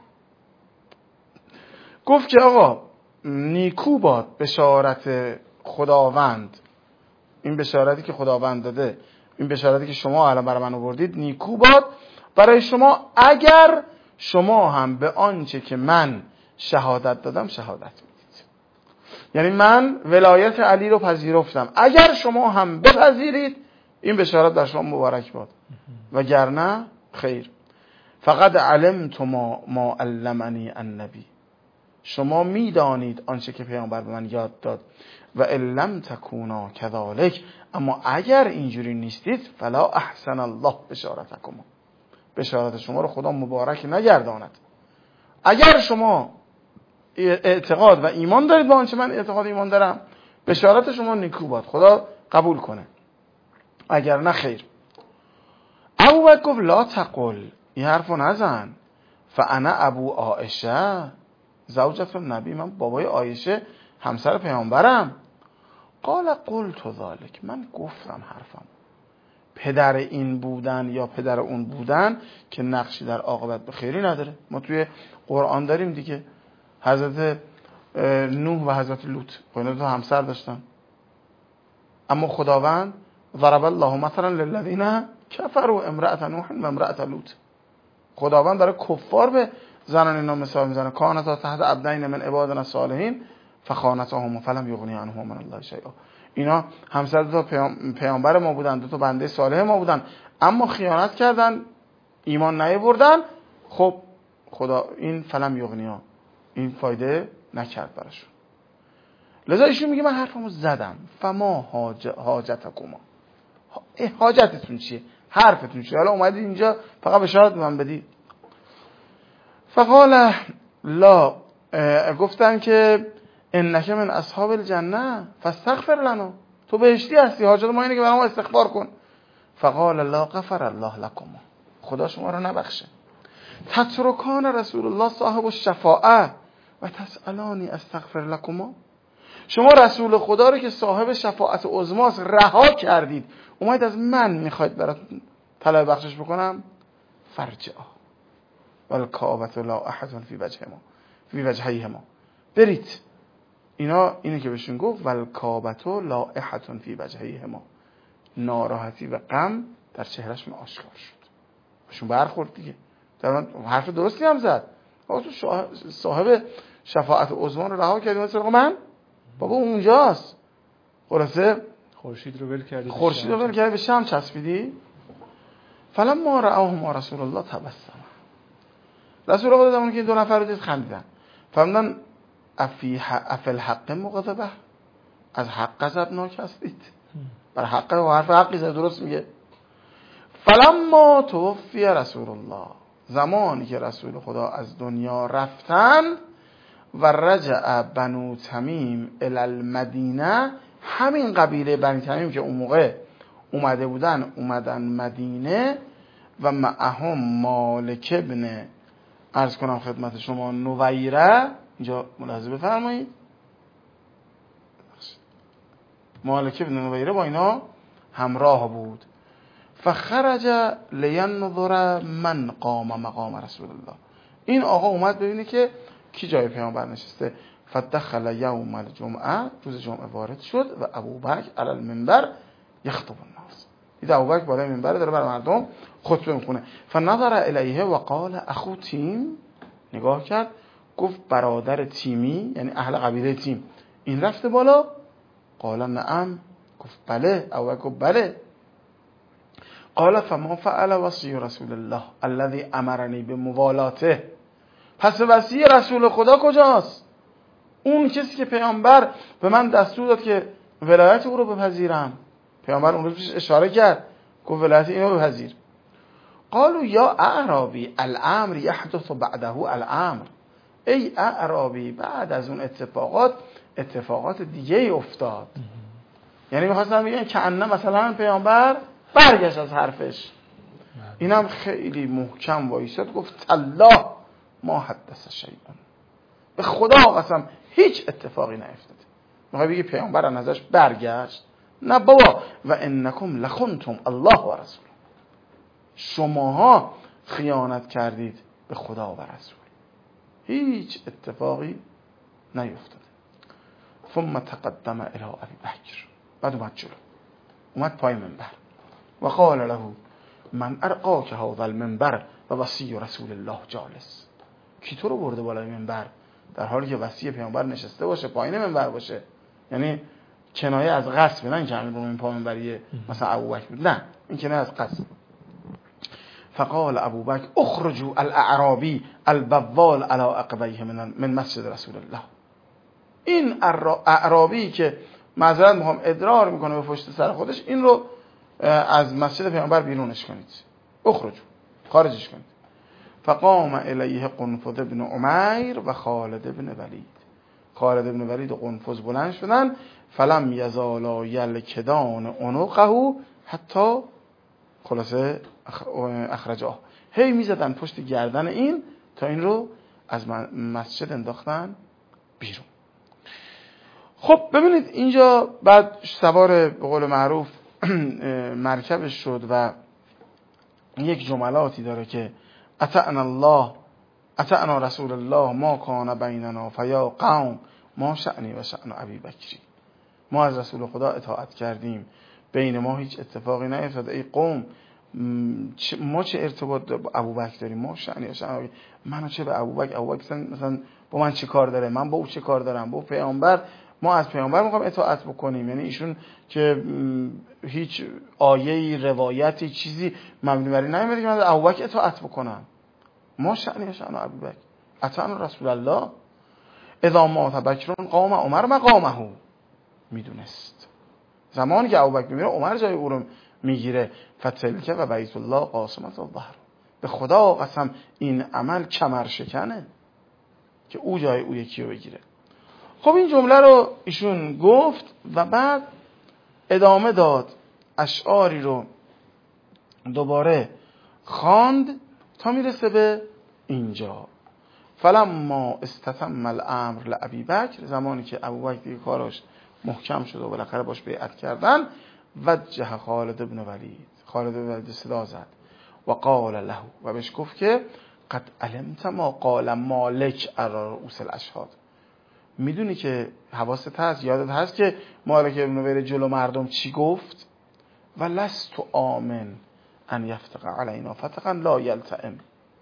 Speaker 3: گفت که آقا نیکو باد بشارت خداوند، این بشارتی که خداوند داده، این بشارتی که شما الان برای من آوردید نیکو باد برای شما اگر شما هم به آنچه که من شهادت دادم شهادت میدید. یعنی من ولایت علی رو پذیرفتم، اگر شما هم بپذیرید این بشارت در شما مبارک باد، وگرنه خیر. فقد علمت ما ما علمنی النبی، شما میدانید آنچه که پیامبر به من یاد داد. و ان لم تکونا کذالک، اما اگر اینجوری نیستید فلا احسن الله بشارتکم، بشارت شما رو خدا مبارک نگرداند. اگر شما اعتقاد و ایمان دارید با آنچه من اعتقاد ایمان دارم، بشارت شما نیکو باد، خدا قبول کنه، اگر نه خیر. ابوبکر گفت لا تقل، این حرفو نزن، فانا ابو عایشه زوجة النبی، من بابای عایشه همسر پیامبرم. قال قلت ذلك، من گفتم حرفم. پدر این بودن یا پدر اون بودن که نقشی در عاقبت به خیری نداره. ما توی قرآن داریم دیگه، حضرت نوح و حضرت لوط اینا دو همسر داشتن، اما خداوند ضرب الله مثلا للذین کفروا امرأة نوح و امرأة لوط، خداوند برای کفار به زنان اینا مثال میزنه، کانتا تحت عبدین من عبادنا الصالحین فخانتاهما فلم یغنی عنهما من الله شیئا. اینا همسر دو تا پیامبر ما بودن، دو تا بنده صالح ما بودن، اما خیانت کردن، ایمان نیاوردن. خب خدا این فلم یغنیا، این فایده نکرد براشون. لذا ایشون میگه من حرفمو زدم، فما حاج حاجتکما، حاجتتون چیه، حرفتون چیه، حالا اومدید اینجا فقط بشارت من بدید. فقال لا، گفتن که انک من اصحاب الجنه فاستغفر لنا، تو بهشتی هستی، حاجت ما اینه که برام استغفار کن. فقال لا غفر الله لكم، خدا شما رو نبخشه. تترکان رسول الله صاحب الشفاعه و تسالانی استغفر لكم، شما رسول خدا رو که صاحب شفاعت عظماست رها کردید، اومد از من میخواید براتون طلب بخشش بکنم. فرجع والکعبة لاحة فی وجههما فی وجهیهما، برید. اینا اینه که بهشون گفت والکعبة لاحة فی وجهیهما، ناراحتی و غم در چهرهشون آشکار شد. بهشون برخورد دیگه، در من حرف درستی هم زد. آقا تو صاحب شفاعت عظما رو رها کردی مثلا من؟ بابا اونجاست. خلاصه
Speaker 2: خورشید رو ول کردی،
Speaker 3: خورشید رو ول کردی به شم چسبیدی. فلما رآهما رسول الله تبسم، رسول خدا زمانی که این دو نفر رو دید خندیدن. فرمودن افی افل حق مغضبه، از حق غضبناک هستید؟ بر حق و حرف حقی زد، درست میگه. فلما توفی رسول الله، زمانی که رسول خدا از دنیا رفتن، و رجع بنو تمیم الی المدینه، همین قبیله بنی تمیم که اون موقع اومده بودن اومدن مدینه، و معهم مالک ابن، عرض کنم خدمت شما، نویره، اینجا ملاحظه بفرمایید، مالک ابن نویره با اینا همراه بود. فخرج لینظر من قام مقام رسول الله، این آقا اومد ببینه که کی جای پیامبر نشسته. فدخل یوم الجمعه، روز جمعه وارد شد، و ابوبکر علی المنبر یخطب الناس، دید ابوبکر بالای منبر داره بر مردم خطبه میکنه. فنظر الیه و قال اخو تیم، نگاه کرد گفت برادر تیمی، یعنی اهل قبیله تیم، این رفته بالا. قال نعم، گفت بله. ابوبکر گفت بله. قال فما فعل وصی رسول الله الذي امرني بموالاته، پس وصی رسول خدا کجاست؟ اون کسی که پیامبر به من دستور داد که ولایت او رو بپذیرم. پیامبر اون رو پیش اشاره کرد، گفت ولایت اینو بپذیر. قالوا یا اعرابی الامر یحدث بعده الامر، ای اعرابی بعد از اون اتفاقات اتفاقات دیگه ای افتاد. یعنی میخواستم بگم که انه مثلا پیامبر برگشت از حرفش. اینم خیلی محکم وایساد گفت تالله ما حدث شیئا، به خدا قسم هیچ اتفاقی نیفتاد. میخوای بگی پیامبر از ازش برگشت؟ نه بابا، و انکم لخنتم الله و رسول، شماها خیانت کردید به خدا و رسول. هیچ اتفاقی نیفتاد. ثم تقدم الی ابی بکر، بعد اومد جلو، اومد پای منبر. و قال له من ارقاک هذا المنبر و وصی رسول الله جالس، کی تو رو برده بالای منبر در حالی که وصی پیامبر نشسته باشه، پایین منبر باشه؟ یعنی کنایه از غصب، نه اینکه همین رومین پا منبریه مثلا ابوبکر بود، نه، این کنایه از غصب. فقال ابوبکر اخرجوا الاعرابی البوال على عقبیه من من مسجد رسول الله، این اعرابی که معذرت میخوام ادرار میکنه به پشت سر خودش، این رو از مسجد پیامبر بیرونش کنید، اخرجوا، خارجش کنید. فقام الیه قنفذ ابن عمیر و خالد ابن ولید، خالد ابن ولید و قنفذ بلند شدن. فلم یزالا یلکدان عنقه حتی خلاصه اخرجاه، هی میزدن پشت گردن این تا این رو از مسجد انداختن بیرون. خب ببینید اینجا بعد سوار به قول معروف مرکبش شد و یک جملاتی داره که اطعنا الله اطعنا رسول الله ما کان بیننا فیا قوم ما شأنی و شأن ابی بکری، ما از رسول خدا اطاعت کردیم، بین ما هیچ اتفاقی نیفتاد. ای قوم، ما چه ارتباط با ابوبکر داریم؟ ما شأنی و شأن منو چه به ابوبکر، ابوبکر مثلا با من چه کار داره؟ من با او چه کار دارم؟ با پیامبر، ما از پیامبر میخوایم اطاعت بکنیم. یعنی ایشون که هیچ آیه‌ای، روایتی، چیزی مبنی بر این نمیاد که من از ابوبکر اطاعت بکنم. ما شأنی و شأن ابوبکر اطعنا رسول الله اذا مات بکر قام عمر مقامه، میدونست زمانی که ابوبکر میمیره عمر جای او رو میگیره. فتلک و بیت الله قاسمت الظهر، به خدا قسم این عمل کمر شکنه که او جای او یکی رو بگیره. خب این جمله رو ایشون گفت و بعد ادامه داد، اشعاری رو دوباره خواند تا میرسه به اینجا. فلما استتم الامر لابی بکر، زمانی که ابوبکر دیگه کاراش محکم شد و بالاخره باش بیعت کردن، وجه خالد بن ولید، خالد بن ولید صدا زد و قال له، و بهش گفت که قد علمت ما قال مالک علی رؤوس الاشهاد، میدونی که حواست هست، یادت هست که مالک ابن نویر جلو مردم چی گفت؟ و لست آمن ان یفتق علینا فتقا لا یلتئم،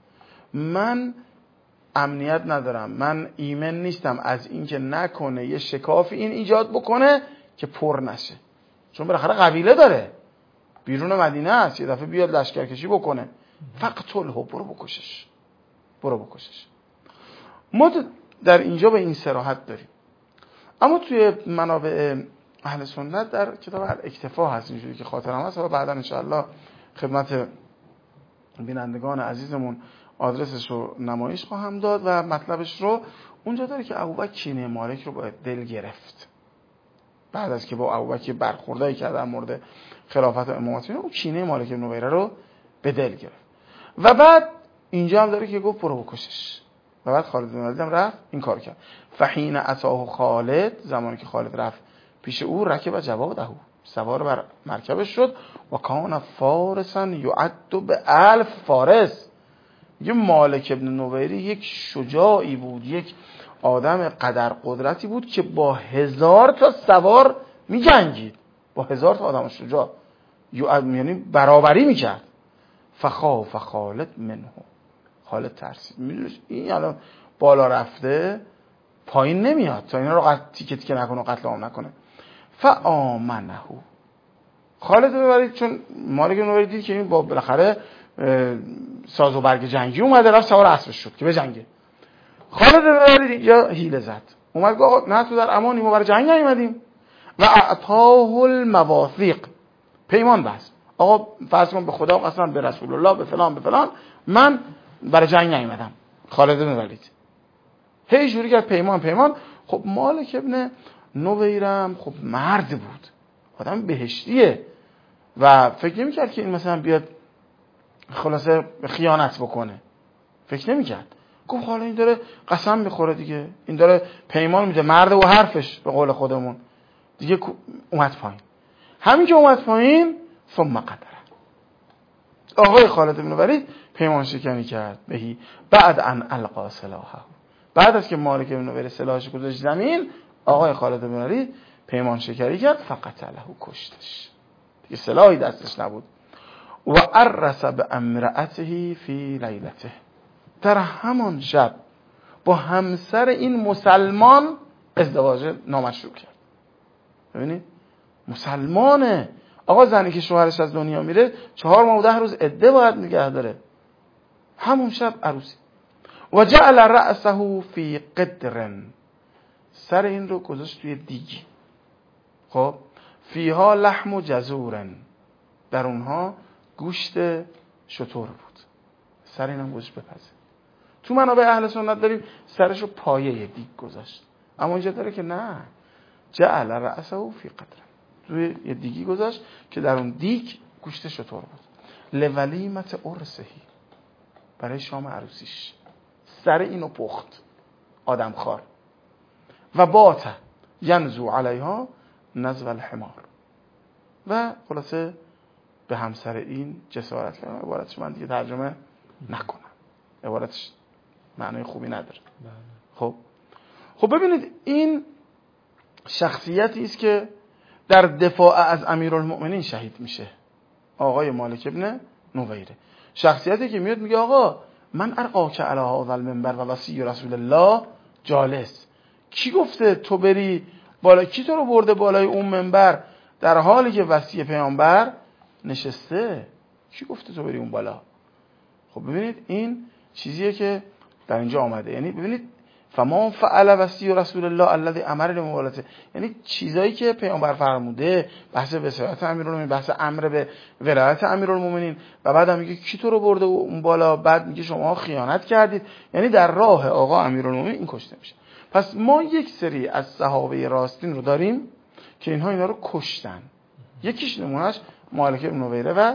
Speaker 3: من امنیت ندارم، من ایمن نیستم از اینکه نکنه یه شکاف این ایجاد بکنه که پر نشه، چون بالاخره قبیله داره، بیرون مدینه است، یه دفعه بیاد لشکرکشی بکنه. فقتله، برو بکشش، برو بکشش. ما در اینجا به این صراحت داریم. اما توی منابع اهل سنت در کتاب الاکتفا هست، اینجوری که خاطرم هست، و بعدا انشاءالله خدمت بینندگان عزیزمون آدرسش رو نمایش خواهم داد و مطلبش رو اونجا داره که ابوبکر کینه مالک رو باید دل گرفت بعد از که با ابوبکر برخوردایی کرد در مورد خلافت و امامت، اون کینه مالک بن نویره رو به دل گرفت. و بعد اینجا هم داره که گفت برو بکشش، و بعد خالد بن ولید هم رفت این کار کرد. فحین اتاه خالد، زمانی که خالد رفت پیش او، رکب جواده، سوار بر مرکبش شد، و کان فارسا یعد به الف فارس. یه مالک ابن نویری یک شجاعی بود، یک آدم قدر قدرتی بود که با هزار تا سوار می جنگید، با هزار تا آدم شجاع، یعنی برابری می کرد. فخاف خالد منه، خالد ترسید، میدونی این الان بالا رفته پایین نمیاد تا اینا رو قتل تیکه تیکه نکنه و قتل عام نکنه. فآمنه، خالد ببرید، چون مالک ابن نویری دید که این با بالاخره ساز و برگ جنگی اومده، رفت سوار اسبش شد که به جنگه. خالد ببرید اینجا حیله زد، اومد گفت آقا نه تو در امانی، ما برای جنگ نیومدیم. و اعطاه المواثیق، پیمان بست، آقا فرض کن به خدا قسم، به رسول الله، به فلان به فلان، من برای جنگ نیومدم. خالد بن ولید هی جوری کرد پیمان پیمان. خب مالک ابن نویرم خب مرد بود، آدم بهشتیه، و فکر نمی‌کرد که این مثلا بیاد خلاصه خیانت بکنه، فکر نمی‌کرد. گفت حالا این داره قسم میخوره دیگه، این داره پیمان میده، مرد و حرفش به قول خودمون دیگه. اومد پایین، همین که اومد پایین ثم قدره، آقای خالد بن ولید پیمان شکنی کرد بهی بعد ان القا سلاحه، بعد از که مالک بن ولید سلاحش گذاشت زمین، آقای خالد بن ولید پیمان شکنی کرد، فقتله، کشتش، دیگه سلاحی دستش نبود. و عرس بامرأته فی لیلته، در همان شب با همسر این مسلمان ازدواج نامشروع کرد. ببینید مسلمانه، آقا زنی که شوهرش از دنیا میره چهار ماه و ده روز عده باید نگه داره، همون شب عروسی. و جعل رأسه فی قدر، سر این رو گذاشت توی دیگی، خب فیها لحم و جزورن، در اونها گوشت شتر بود، سر اینم گوشت بپزه. تو منابع اهل سنت داریم سرشو پایه دیگ گذاشت، اما اینجا داره که نه، جعل رأسه فی قدر، روی یه دیگی گذاشت که در اون دیگ گوشت شتر بود. لولیمت عرسهی، برای شام عروسیش سر اینو پخت، آدم خار. و باته ینزو علیها نزو الحمار، و خلاصه به همسر این جسارت کردم. عبارتش من دیگه ترجمه نکنم، عبارتش معنی خوبی نداره. خب خب ببینید این شخصیتی است که در دفاع از امیرالمؤمنین شهید میشه، آقای مالک ابن نویره. شخصیتی که میاد میگه آقا من ارقاک علی هذا المنبر و وصی رسول الله جالس، کی گفته تو بری بالا، کی تو رو برده بالای اون منبر در حالی که وصی پیامبر نشسته، کی گفته تو بری اون بالا؟ خب ببینید این چیزیه که در اینجا آمده، یعنی ببینید فما فعل وصی رسول الله الذي امر بموالته، یعنی چیزایی که پیامبر فرموده، بحث وصایت امیرالمومنین، بحث امر به ولایت امیرالمومنین، و بعد هم میگه کی تو رو برده اون بالا، بعد میگه شما خیانت کردید، یعنی در راه آقا امیرالمومنین این کشته میشه. پس ما یک سری از صحابه راستین رو داریم که اینها اینا رو کشتن. یکیش نمونهش مالک بن نویره و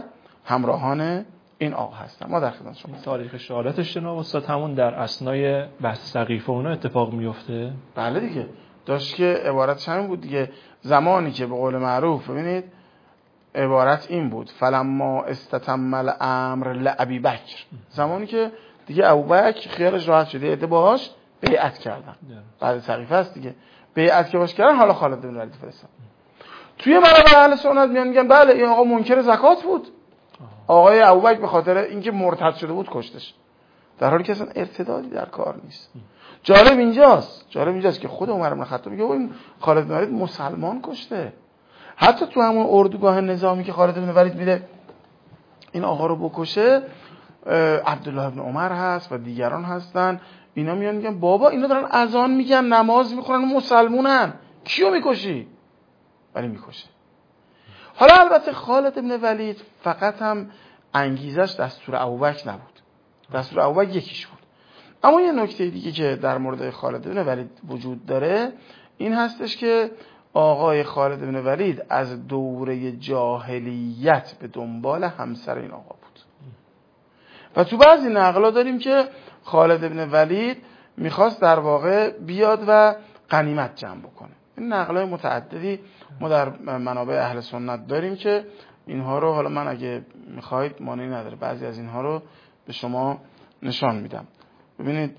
Speaker 3: همراهان این آقا هستن. ما در خدمت شما.
Speaker 2: تاریخ شهادتش جناب استاد همون در اثنای بحث سقیفه اونا اتفاق میفته؟
Speaker 3: بله دیگه، داشت که عبارتش همین بود دیگه. زمانی که به قول معروف ببینید عبارت این بود فلما استتم الامر لابی بکر، زمانی که دیگه ابوبکر خیالش راحت شد عده باهاش بیعت کردن، بعد سقیفه است دیگه، بیعت که باش کردن، حالا خالد بن ولید فرستاد. توی منابع اهل سنت میان میگن بله این آقا منکر زکات بود، آقای ابوبکر به خاطر اینکه مرتد شده بود کشتش، در حالی که اصلا ارتدادی در کار نیست. جالب اینجاست جالب اینجاست که خود عمر بن خطاب میگه این خالد بن ولید مسلمان کشته. حتی تو همون اردوگاه نظامی که خالد بن ولید میره این آقا رو بکشه، عبدالله بن عمر هست و دیگران هستن، اینا میان میگن بابا اینا دارن اذان میگن نماز میخونن مسلمونن، کیو میکشی؟ ولی میکشه. حالا البته خالد بن ولید فقط هم انگیزش دستور ابوبکر نبود، دستور ابوبکر یکیش بود. اما یه نکته دیگه که در مورد خالد بن ولید وجود داره این هستش که آقای خالد بن ولید از دوره جاهلیت به دنبال همسر این آقا بود و تو بعضی نقلا داریم که خالد بن ولید میخواست در واقع بیاد و غنیمت جمع بکنه. این نقلای متعددی ما در منابع اهل سنت داریم که اینها رو، حالا من اگه میخواید مانعی نداره بعضی از اینها رو به شما نشان میدم. ببینید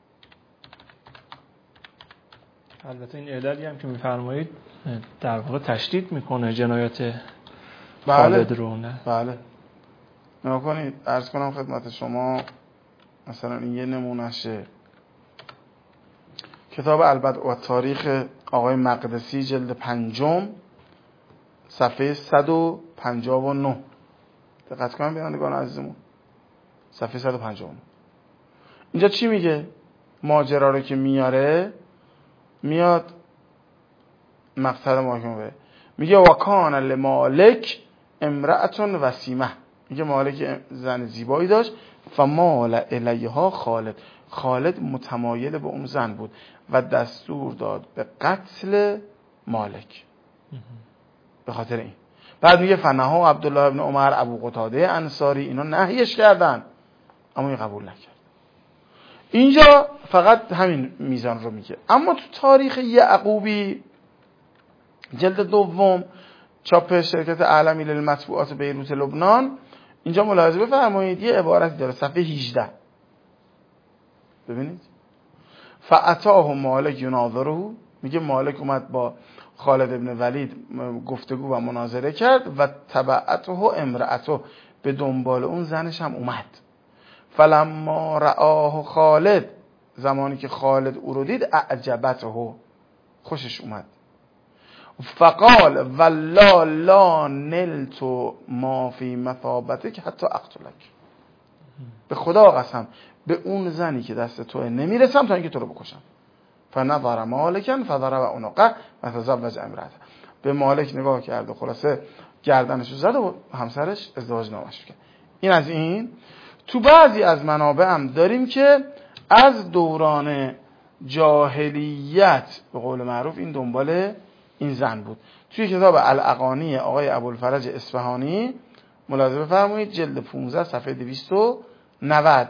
Speaker 2: البته این عللی هم که میفرمایید در واقع تشدید میکنه جنایات
Speaker 3: بله.
Speaker 2: خالد رو. نه
Speaker 3: بله نگاه کنید، عرض کنم خدمت شما مثلا این یه نمونشه، کتاب البدء و تاریخ آقای مقدسی جلد پنجم صفحه صد و پنجاه و نه. دقت کنید بینندگان عزیزمون، صفحه صد و پنجاه و نه. اینجا چی میگه؟ ماجرا رو که میاره، میاد مقصد محاکمه بره، میگه وکان لمالک امرأتون وسیمه، میگه مالک زن زیبایی داشت، فمال الیها خالد، خالد متمایل به اون زن بود و دستور داد به قتل مالک به خاطر این. بعد میگه فنها عبدالله ابن عمر، ابو قتاده انصاری، اینا نهیش کردن اما این قبول نکرد. اینجا فقط همین میزان رو میگه. اما تو تاریخ یعقوبی جلد دوم چاپ شرکت اعلمی للمطبوعات بیروت لبنان، اینجا ملاحظه بفرمایید یه عبارتی داره صفحه هجده. ببینید فاتاه مالک یناظره، میگه مالک اومد با خالد ابن ولید گفتگو و مناظره کرد و تبعته امرأته، به دنبال اون زنش هم اومد. فلما رآه خالد، زمانی که خالد او رو دید، اعجبته، خوشش اومد. فقال والله لا نلت ما فی مثابتک حتی اقتلک، به خدا قسم به اون زنی که دست تو نمیرسم تا اینکه تو رو بکشم. فنظر مالکا فضرب عنقه و تزوج امرأته، به مالک نگاه کرد و خلاصه گردنش رو زد و همسرش ازدواج نامش کرد. این از این. تو بعضی از منابع هم داریم که از دوران جاهلیت به قول معروف این دنبال این زن بود. توی کتاب الاغانی آقای ابوالفرج اصفهانی ملاحظه بفرمایید جلد پانزده صفحه دویست و نود.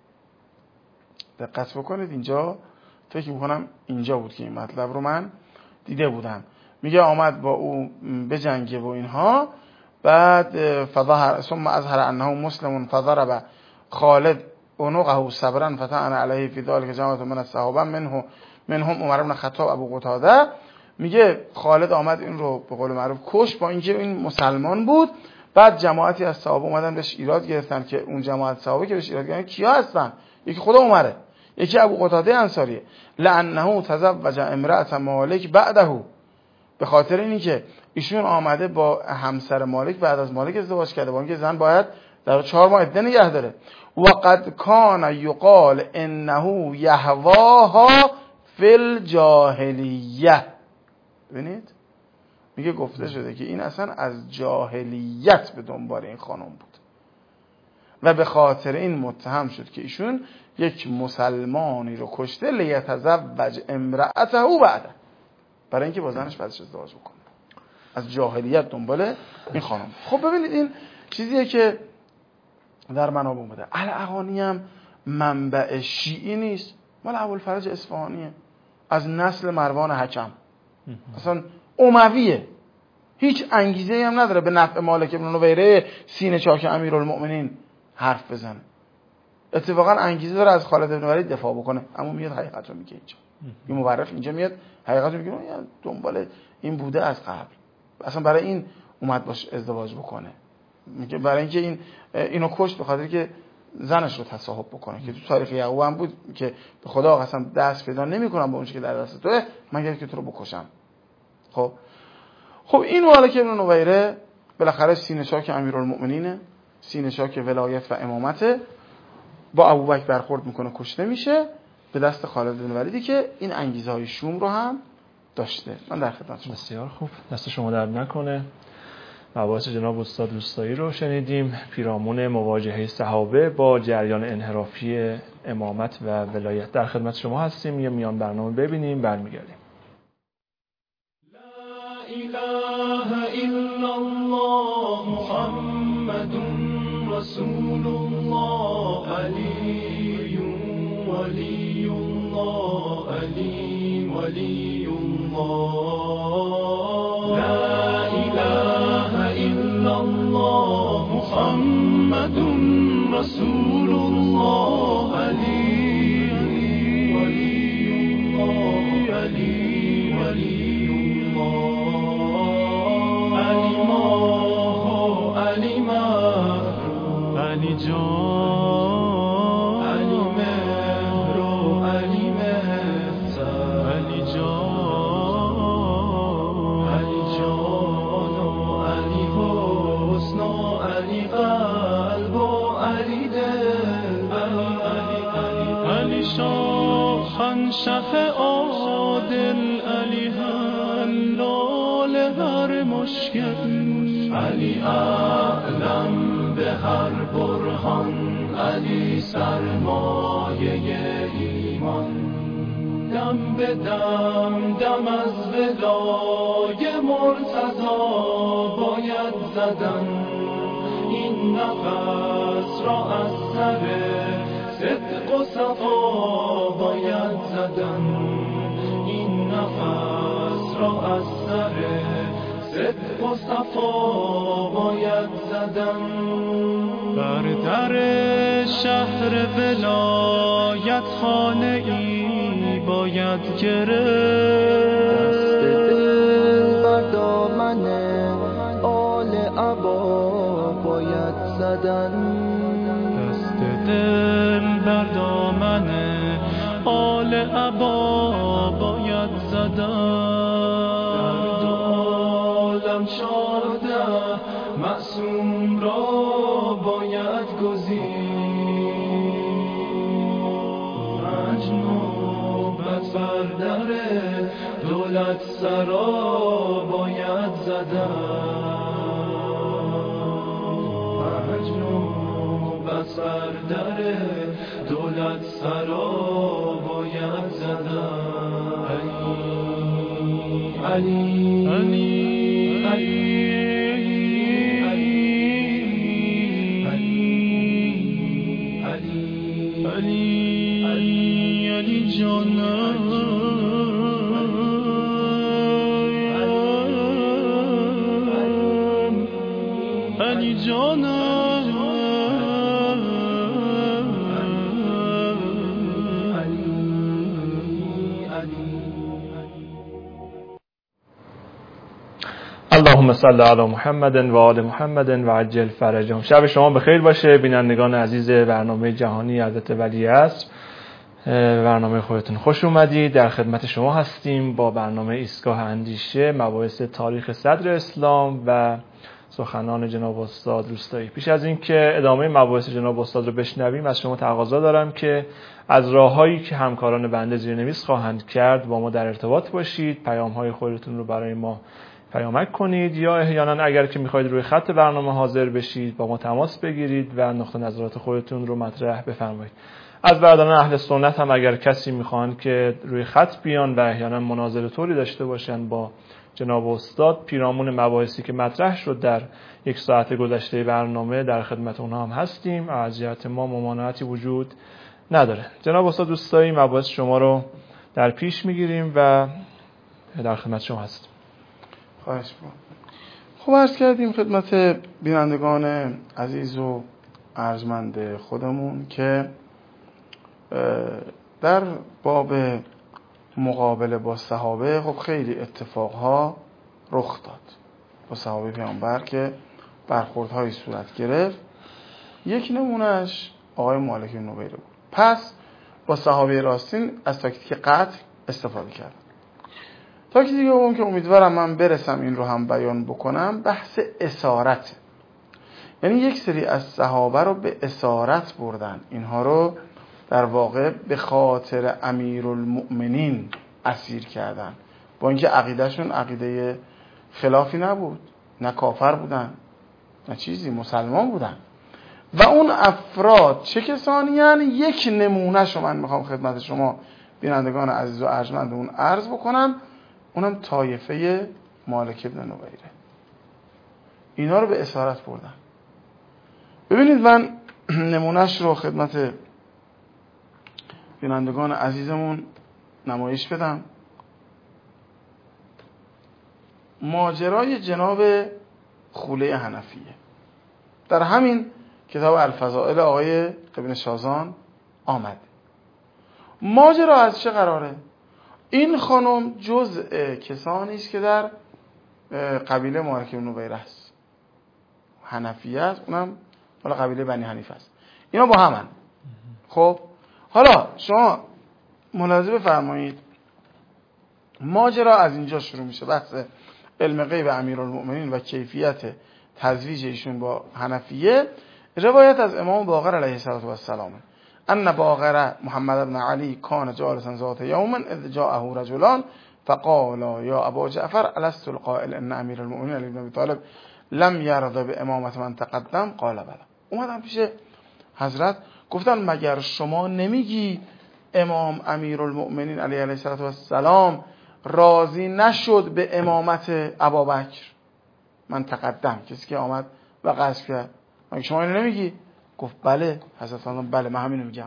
Speaker 3: دقت بکنید اینجا فکر میکنم اینجا بود که این مطلب رو من دیده بودم. میگه آمد با او بجنگه و اینها، بعد فظهر ثم اظهر انه مسلم فضرب خالد عنقه صبرا فتعن علیه فی ذلک جماعت من الصحابه منه منهم عمر بن خطاب ابو قتاده. میگه خالد آمد این رو به قول معروف کش، با اینکه این مسلمان بود. بعد جماعتی از صحابه اومدن بهش ایراد گرفتن که اون جماعت صحابه که بهش ایراد گرفتن کیا هستن؟ یکی خود عمره، یکی ابو قتاده انصاریه. لانه تزوج امرأة مالک بعده، به خاطر اینی که ایشون آمده با همسر مالک بعد از مالک ازدواج کرده، با اینکه زن باید در چهار ماه عده نگه داره. و قد کان یقال انه یهواها فی الجاهلیه. ببینید میگه گفته شده که این اصلا از جاهلیت به دنبال این خانم بود و به خاطر این متهم شد که ایشون یک مسلمانی رو کشته لیتزوج امرأته بعد، برای اینکه با زنش بعدش ازدواج بکنه. از جاهلیت دنبال این خانم. خب ببینید این چیزیه که در منابع اومده. الاغانی هم منبع شیعی نیست، مال ابوالفرج اصفهانیه، از نسل مروان حکم، اصلا امویه، هیچ انگیزه‌ای هم نداره به نفع مالک بن نویره سینه چاک امیرالمؤمنین حرف بزنه. اتفاقا انگیزه داره از خالد بن ولید دفاع بکنه، اما میاد حقیقت رو میگه. اینجا این مورخ اینجا میاد حقیقت رو میگه، دنبال این بوده از قبل، اصلا برای این اومد باش ازدواج بکنه، میگه برای اینکه این اینو کشت به خاطر که زنش رو تصاحب بکنه، که تو تاریخ یعقوب هم بود که به خدا قسم دست پیدا نمی‌کنم با اون چیزی که در دست توئه مگر که تو رو بکشم. خب خب این مالک ابن نویره بالاخره سینه چاک امیرالمؤمنینه، سینه چاک ولایت و امامته، با ابوبکر برخورد میکنه، کشته میشه به دست خالد بن ولیدی که این انگیزه های شوم رو هم داشته. من در خدمت شما.
Speaker 2: بسیار خوب، دست شما درد نکنه. مباحث جناب استاد روستایی رو شنیدیم، پیرامون مواجهه صحابه با جریان انحرافی امامت و ولایت. در خدمت شما هستیم، یه میان برنامه ببینیم برمیگردیم.
Speaker 4: لا اله الا الله محمد رسول الله علی ولی الله علی ولی الله لا اله الا الله محمد رسول الله علی ولی الله علی ولی الله علی ما علی ما علی جان علی مهر و علی مهر علی جان علی جان و علی حسن و علی قلب و علی دل علی علی علی شاخن شه عادل علی حلال هر مشکل علی اعلم به هر برهان علی سرمایه ایمان دم به دم دم از ولای مرتضی باید زدن این نفس را از سر صدق و صفا باید زدن این نفس را از سر صدق و صفا باید زدن بر در شهر ولایت خانه ای باید گرفت دست دل بر دامن آل عبا باید زدن دست دل بر دامن آل عبا باید زدن شاده معصوم را باید گزید مجنوبت بر در دولت سرا باید زدن مجنوبت بر در دولت سرا باید زدن علی علی
Speaker 2: اللهم صل علی محمد و آل محمد و عجل فرجهم. شب شما بخیر باشه بینندگان عزیز برنامه جهانی حضرت ولی عصر. برنامه خودتون خوش اومدید. در خدمت شما هستیم با برنامه ایستگاه اندیشه، مباحث تاریخ صدر اسلام و سخنان جناب استاد روستایی. پیش از اینکه ادامه مباحث جناب استاد رو بشنویم از شما تقاضا دارم که از راههایی که همکاران بنده زیرنویس خواهند کرد با ما در ارتباط باشید، پیام‌های خودتون رو برای ما پیامک کنید یا احیانا اگر که میخواید روی خط برنامه حاضر بشید با ما تماس بگیرید و نقطه نظرات خودتون رو مطرح بفرمایید. از برادران اهل سنت هم اگر کسی میخوان که روی خط بیان و احیانا مناظره طوری داشته باشن با جناب استاد، پیرامون مباحثی که مطرح شد در یک ساعت گذشته برنامه در خدمت اونها هم هستیم. از جهت ما ممانعتی وجود نداره. جناب استاد دوستایی مباحث شما رو در پیش میگیریم و در خدمت شما هستیم.
Speaker 3: خواهش می‌کنم. خب عرض کردیم خدمت بینندگان عزیز و ارجمند خودمون که در باب مقابله با صحابه خب خیلی اتفاقها رخ داد با صحابه پیامبر که برخوردهایی صورت گرفت. یک نمونهش آقای مالک بن نویره بود. پس با صحابه راستین از تاکتیک قتل استفاده کرد. تاکتیک دیگه که امیدوارم من برسم این رو هم بیان بکنم بحث اسارت، یعنی یک سری از صحابه رو به اسارت بردن، اینها رو در واقع به خاطر امیرالمؤمنین اسیر کردن، با اینکه عقیدهشون عقیده خلافی نبود، نه کافر بودن نه چیزی، مسلمان بودن. و اون افراد چه کسانی هستند؟ یک نمونه شو من میخوام خدمت شما بینندگان عزیز و ارجمندمون عرض بکنم، اونم طایفه مالک بن نویره. اینا رو به اسارت بردن. ببینید من نمونهش رو خدمت بینندگان عزیزمون نمایش بدم. ماجرای جناب خوله حنفیه در همین کتاب الفضائل آقای ابن شازان آمد. ماجرا از چه قراره؟ این خانم جزء کسانی است که در قبیله مالک بن نویره است، حنفیه است، اونم حالا قبیله بنی حنیفه است. اینا با همن. خب حالا شما ملاحظه بفرمایید ماجرا از اینجا شروع میشه، بحث علم غیب امیرالمؤمنین و کیفیت تزویج ایشون با حنفیه. روایت از امام باقر علیه السلام ان باقر محمد بن علی کان جالسا ذات یوم اذ جاءه رجلان فقالا یا ابا جعفر الست القائل ان امیرالمؤمنین علی بن ابی طالب لم یرضى بامامت من تقدم قال بلا. اومدن پیش حضرت گفتن مگر شما نمیگی امام امیرالمؤمنین علی علیه السلام راضی نشد به امامت ابابکر من تقدم، کسی که آمد و قصد کرد، مگر شما اینو نمیگی؟ گفت بله. حضرت فرمودن بله من همینو میگم.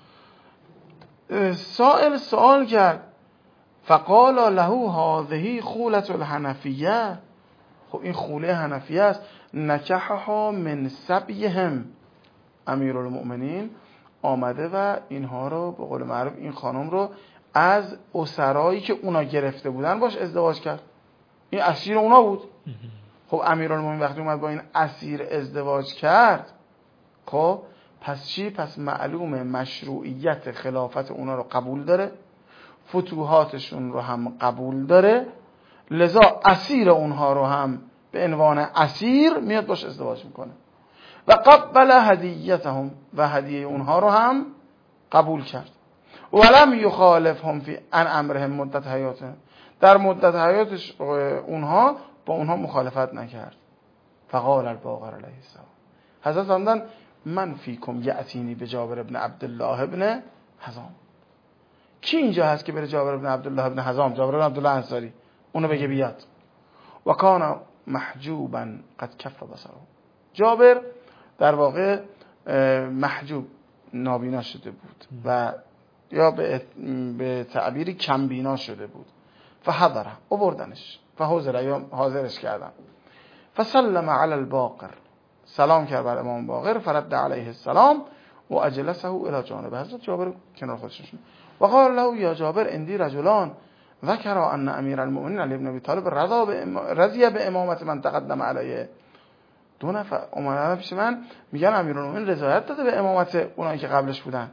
Speaker 3: سائل سوال کرد فقال له هذه خوله الحنفیه، خب این خوله حنفیه است، نکحها من سبیهم، امیرالمؤمنین آمده و اینها رو به قول معروف این خانم رو از اسرایی که اونا گرفته بودن باش ازدواج کرد. این اسیر اونا بود. خب امیرالمؤمنین وقتی اومد با این اسیر ازدواج کرد، خب پس چی؟ پس معلومه مشروعیت خلافت اونا رو قبول داره، فتوحاتشون رو هم قبول داره، لذا اسیر اونها رو هم به عنوان اسیر میاد باش ازدواج میکنه و قبل هدیتهم و هدیه اونها رو هم قبول کرد. ولم یخالفهم فی ان امرهم مدت حیاتهم، در مدت حیاتش اونها با اونها مخالفت نکرد. فقال الباقر علیه السلام، حضرت فرمودن من فیکم یأتینی به جابر ابن عبدالله ابن حزام. کی اینجا هست که بره جابر ابن عبدالله ابن حزام، جابر ابن عبدالله انصاری، اونو بگه بیاد. و کان محجوبا قد کف بصره، جابر در واقع محجوب نابینا شده بود و یا به تعبیری کم بینا شده بود. فحضره، آوردنش، فحضره یا حاضرش کردن. فسلم علی الباقر، سلام کرد بر امام باقر، فرد علیه السلام و اجلسه الی جانب حضرت جابر کنار خودش نشوند. و قال له یا جابر اندی رجلان ذکر ان امیر المؤمنین علی بن ابی طالب رضی به امامت من تقدم علیه. دو نفر اومدن پیش من میگن امیرالمؤمنین رضایت داده به امامت اونایی که قبلش بودن.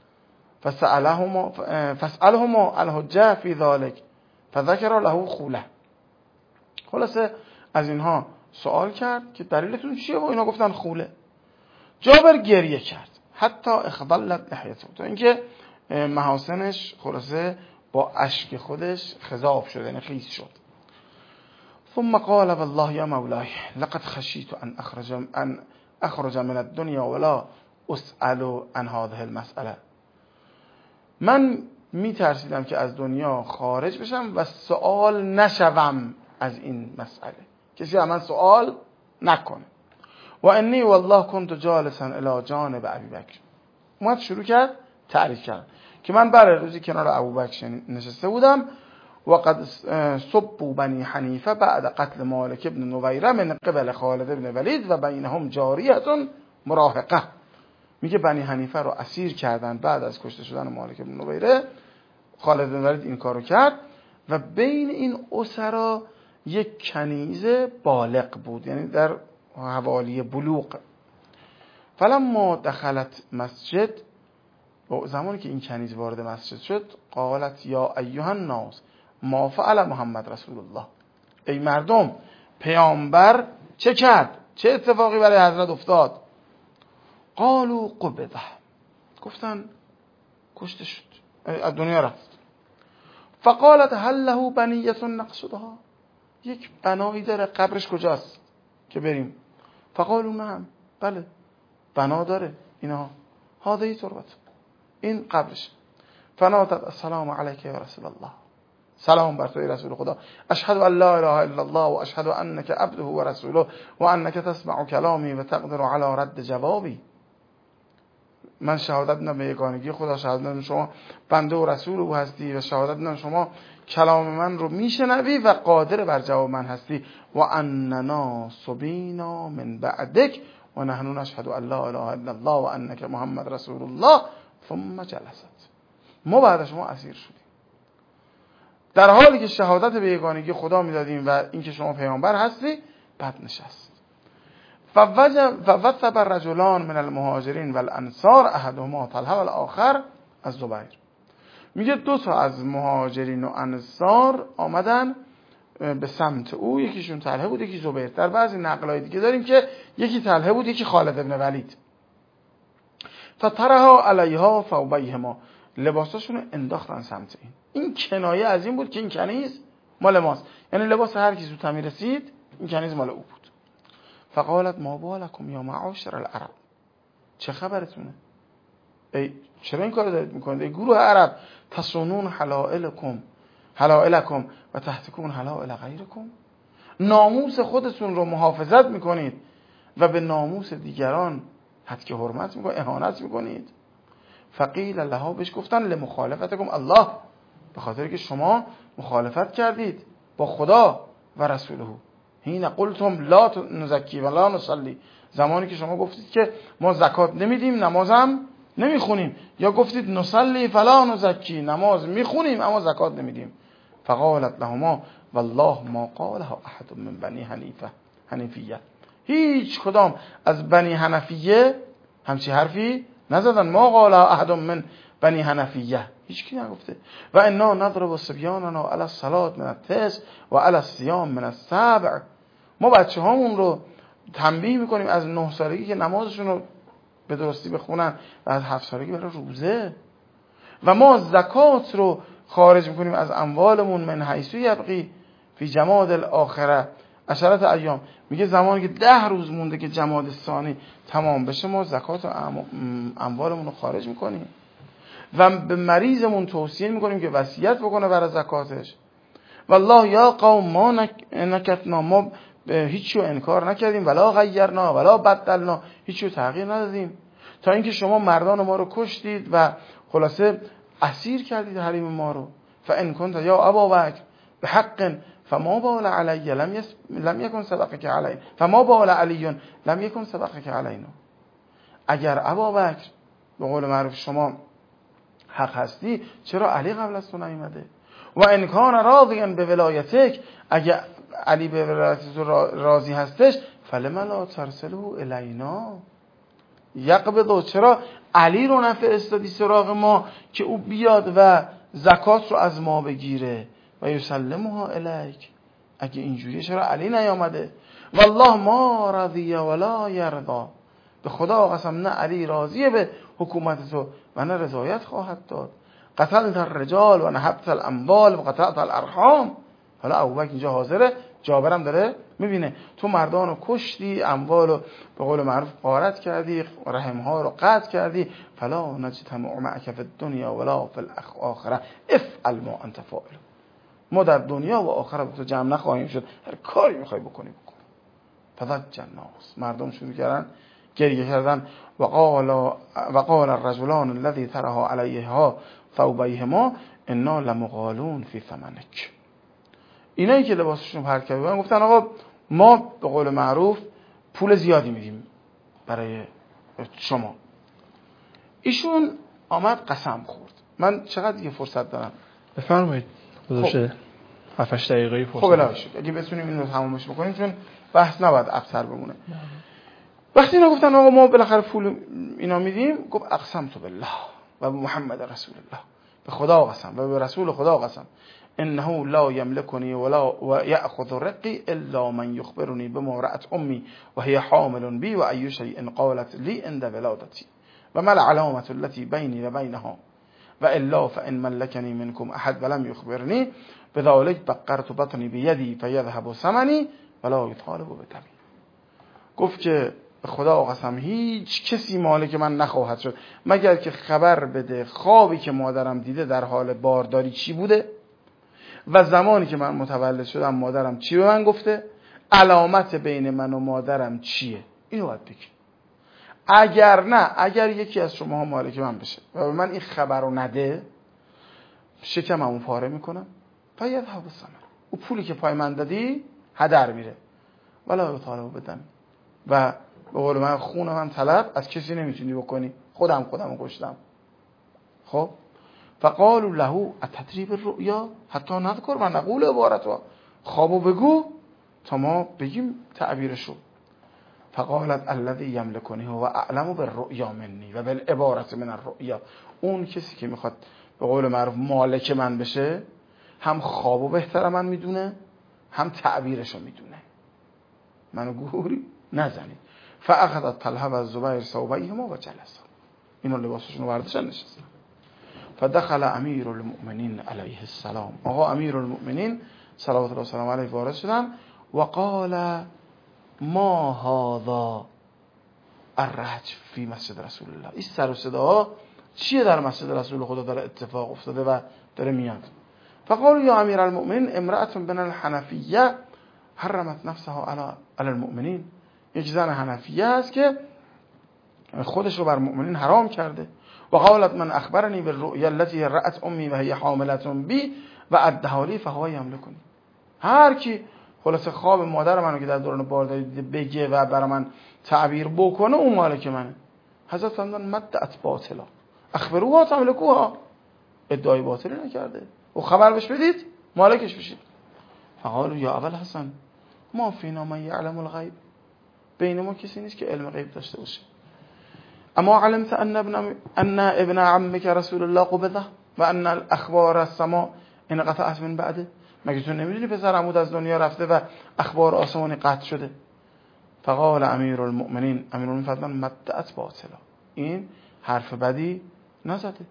Speaker 3: فسألهما فسألهما الحجه فی ذلک فذکر له خوله. خلاصه از اینها سوال کرد که دلیلتون چیه و اینا گفتن خوله. جابر گریه کرد حتی اخضلت لحیته، تا اینکه محاسنش خلاصه با اشک خودش خضاب شد، یعنی خیس شد. ثم قال والله یا مولاي لقد خشیت ان اخرج ان اخرج من الدنيا ولا اسأل عن هذه المسأله. من میترسیدم که از دنیا خارج بشم و سوال نشوم از این مسئله، کسی از من سوال نکنه. و انی والله کنت جالسا الی جانب ابی بکر. اومد شروع کرد تعریف کرد که من برای روزی کنار ابوبکر نشسته بودم و قد صبوا بنی حنیفه بعد قتل مالک ابن نویره من قبل خالد ابن ولید و بینهم جاریه مراهقه. میگه بنی حنیفه رو اسیر کردن بعد از کشته شدن مالک ابن نویره. خالد بن ولید این کارو کرد و بین این اسرا یک کنیز بالغ بود، یعنی در حوالی بلوغ. فلما دخلت مسجد، زمانی که این کنیز وارد مسجد شد، قالت یا ایها الناس ما فعل محمد رسول الله. ای مردم، پیامبر چه کرد؟ چه اتفاقی برای حضرت افتاد؟ قالوا قبضه، گفتن کشته شد، از دنیا رفت. فقالت هل له بنیه نقصدها، یک بنایی داره، قبرش کجاست که بریم؟ فقالوا نعم، بله بنا داره اینها. هذه تربت، این قبرش. فنادت السلام علیک یا رسول الله، سلام بر تو ای رسول خدا. اشهد ان لا اله الا الله و اشهد انک عبده و رسوله و انک تسمع کلامی و تقدر علی رد جوابی. من شهادت میدم به یگانگی خدا، شهادت میدم شما بنده و رسول او هستی و شهادت میدم شما کلام من رو میشنوی و قادر بر جواب من هستی. و اننا صبینا من بعدک و نحن نشهد ان لا اله الا الله و انک محمد رسول الله. ثم جلست، ما بعد شما اسیر شدیم در حالی که شهادت به یگانگی خدا میدادیم و اینکه شما پیامبر هستی. بعد نشست. فوثب رجلان من المهاجرین والانصار احدهما طلحه والآخر از زبیر. میگه دو تا از مهاجرین و انصار آمدن به سمت او، یکیشون طلحه بود یکی زبیر. در بعضی نقلای دیگه داریم که یکی طلحه بود یکی خالد ابن ولید. فطرحا علیها ثوبیهما، لباساشون رو انداختن سمت این. این کنایه از این بود که این کنیز مال ماست، یعنی لباس هر کی زودتر میرسید این کنیز مال او بود. فقالت ما بالکم یا معاشر العرب، چه خبرتونه؟ ای چرا این کارو دارید میکنید ای گروه عرب؟ تصونون حلائلکم حلائلکم و تحتکون حلائل غیرکم، ناموس خودتون رو محافظت میکنید و به ناموس دیگران حد که حرمت میکنید، اهانت میکنید. فقیل لها، بهش گفتن لمخالفتکم الله، به خاطر که شما مخالفت کردید با خدا و رسوله. حین قلتم لا نزکی و لا نصلی، زمانی که شما گفتید که ما زکات نمیدیم نمازم نمیخونیم، یا گفتید نصلی فلا نزکی، نماز میخونیم اما زکات نمیدیم. فقالت لهما والله ما قالها احد من بنی حنیفه حنیفیه، هیچ کدام از بنی حنفیه همچی حرفی نزدن. ما قالها احد من بنی حنفیه، هیچ کی نگفته. و انا نضرب صبیاننا علی الصلاه من التسع و علی الصيام من السبع، ما بچه هامون رو تنبیه میکنیم از نه سالگی که نمازشون رو به درستی بخونن و از هفت سالگی برای روزه. و ما زکات رو خارج میکنیم از اموالمون من حیث یبقی فی جماد الاخره عشرت ایام. میگه زمانی که ده روز مونده که جماد ثانی تمام بشه ما زکات و اموالمون رو خارج میکنیم و به مریضمون توصیه میکنیم که وصیت بکنه برای زکاتش. والله یا قوم ما نکتنا، ما هیچی رو انکار نکردیم، ولا غیرنا ولا بدلنا، هیچی رو تغییر ندادیم، تا اینکه شما مردان ما رو کشتید و خلاصه اسیر کردید حریم ما رو. فان کنت یا ابابکر بحق فما بال علی لم یس لم یکن سبقک علینا فما بال علی لم یکن سبقک علینا. اگر ابابکر به قول معروف شما حق هستی، چرا علی قبل از تو نیامده؟ و ان کان راضیا به ولایتک، اگر علی به ولایت تو راضی هستش، فلما لا ترسله الینا یقبض، چرا علی رو نفرستادی سراغ ما که او بیاد و زکات رو از ما بگیره و یسلمها الیک؟ اگه اینجوریه چرا علی نیامده؟ والله ما رضی ولا یرضا، به خدا قسم نه علی راضیه به حکومت تو و نه رضایت خواهد داد. قتلت الرجال و نهبت الاموال و قطعت الارحام. حالا ابوبکر اینجا حاضره جابرم داره میبینه تو مردان رو کشتی، اموال رو به قول معروف غارت کردی، رحمها رو قطع کردی، فلا نجتمع معک فی الدنیا ولا فی الاخره افعل ما انت فاعل. ما در دنیا و آخرت با تو جمع نخواهیم شد، هر کاری میخوای بکنی بکن. فضج الناس، مردم شروع کردن گریه کردن. و قال و قال الرجلان الذي ترها علیها ثوبیهما انا لمغالون فی ثمنک. اینایی که لباسشون پرت کرده بودن گفتن آقا ما به قول معروف پول زیادی میدیم برای شما. ایشون آمد قسم خورد. من چقدر دیگه فرصت دارم؟
Speaker 2: بفرمایید. گذاشته هفت هشت دقیقه فرصت.
Speaker 3: خب الهی شد. اگه بتونیم اینو تمامش بکنیم چون بحث نباید ابتر بمونه. وقتی اینا گفتن آقا ما بالاخره پول اینا میدیم، گفت اقسمت بالله و محمد رسول الله، به خدا قسم و به رسول خدا قسم، انه لا یملکنی ولا و یاخذ رقی الا من یخبرنی بما رأت امی و هي حامل بی و ای شیء قالت لی عند ولادتی و ما العلامه التي بینی و بینها و الا فان ملکنی منکم احد ولم یخبرنی بذلك بقرت بطنی بیدی فیذهب ثمنی ولا یطالب بدمی. گفت که خدا قسم هیچ کسی مالک من نخواهد شد مگر که خبر بده خوابی که مادرم دیده در حال بارداری چی بوده و زمانی که من متولد شدم مادرم چی به من گفته، علامت بین من و مادرم چیه، اینو باید بگی. اگر نه، اگر یکی از شماها مالک من بشه و به من این خبر رو نده، شکممو پاره میکنم. باید ها بسمن، او پولی که پای من دادی هدر میره. ولا طالب بدم، و به قول من خونم هم طلب از کسی نمیتونی بکنی، خودم خودم رو کشتم. خب فقالوا له اتدری بالرؤیا حتی نذکر و نقول عبارتها، خوابو بگو تا ما بگیم تعبیرشو. فقالت الذي يملكني هو اعلم بالرؤیا مني و بالعبارت من الرؤیا. اون کسی که میخواد به قول معروف مالک من بشه هم خوابو بهتر من میدونه هم تعبیرشو میدونه، منو گوری نزنید. فاخذت طلحه و زبیر ثوبیهما و جلس، اینو لباسشون رو برداشتن نشستن. فدخل امیر المؤمنین علیه السلام، آقا امیر المؤمنین صلوات الله وسلامه علیه وارد شدن و قال ما هذا الرجف فی مسجد رسول الله. این سر و صداها چیه در مسجد رسول خدا داره اتفاق افتاده و داره میاد؟ فقالوا یا امیر المؤمنین امرأة من الحنفیه حرمت نفسها علی المؤمنین. یک زن حنفیه است که خودش رو بر مؤمنین حرام کرده. و قالت من اخبرنی بالرؤیا التي رأت امي و هي حاملة بی و ادها لی فهو یملکنی. هر کی خلاص خواب مادر منو که در دوران بارداری دیده بگه و برای من تعبیر بکنه اون مالک منه. حضرت فرمودن مدت باطلا اخبروها تملکوها، ادعای باطلی نکرده و خبر بهش بدید مالکش بشید. فقالوا یا ابا الحسن ما فینا من یعلم الغیب، بین ما کسی نیست که علم غیب داشته باشه. اما علمت ان ابن ان ابن عمك رسول الله قبضه و ان الاخبار السماء انقطعت من بعده، مگه تو نمیدونی پسر عمود از دنیا رفته و اخبار آسمانی قطع شده؟ فقال امیر المؤمنین، امیر المؤمنین فرمودن مدت باطلا، این حرف بدی نزده.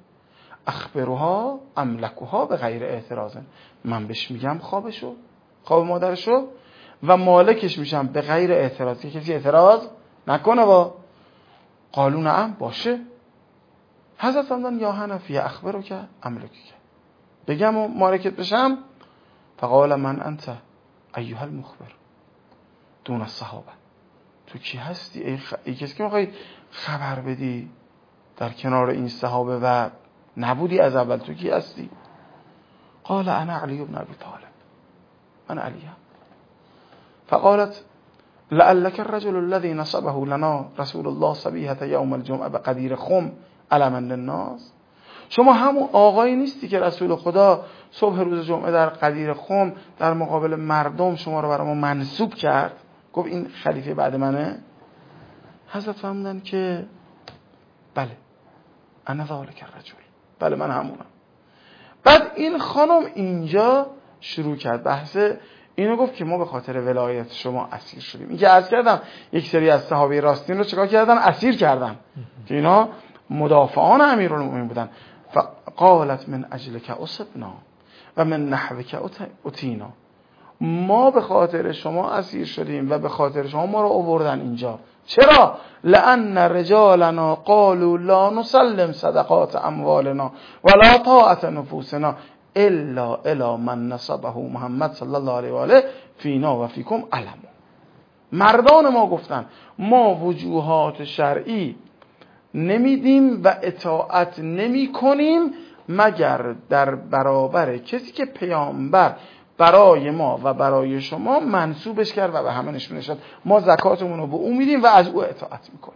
Speaker 3: اخبرها املکوها به غیر اعتراض، من بهش میگم خوابشو، خواب مادرشو و مالکش میشم به غیر اعتراض، که کسی اعتراض نکنه. با قالوا نعم، باشه. حضرت فرمودن یا حنفی اخبرو که املکی که، بگم و مالکت بشم؟ فقال من انت ایها المخبر دون الصحابه، تو کی هستی ای, خ... ای کسی که میخوای خبر بدی در کنار این صحابه و نبودی از اول، تو کی هستی؟ قال انا علی بن ابی طالب، من علی. فقالت لعلك الرجل الذي نصبه لنا رسول الله صبيحة يوم الجمعه بقدیر خم علما للناس، شما همون آقایی نیستی که رسول خدا صبح روز جمعه در قدیر خم در مقابل مردم شما رو برای ما منصوب کرد، گفت این خلیفه بعد منه؟ حضرت فرمودن که بله انا ذلك الرجل، بله من همونم. بعد این خانم اینجا شروع کرد بحث اینو، گفت که ما به خاطر ولایت شما اسیر شدیم. این که عرض کردم یک سری از صحابه راستین رو چیکار کردن؟ اسیر کردن که اینا مدافعان امیرالمومنین بودن. فقالت من اجلک اصبنا و من نحوک اتینا، ما به خاطر شما اسیر شدیم و به خاطر شما ما رو آوردن اینجا. چرا؟ لأن رجالنا قالوا لا نسلم صدقات اموالنا ولا طاعت نفوسنا الا الا من نصبه محمد صلی الله علیه و آله فینا و فیکم علم. مردان ما گفتن ما وجوهات شرعی نمیدیم و اطاعت نمی کنیم مگر در برابر کسی که پیامبر برای ما و برای شما منسوبش کرد و به همه نشونش داد. ما زکاتمون رو به او میدیم و از او اطاعت میکنیم.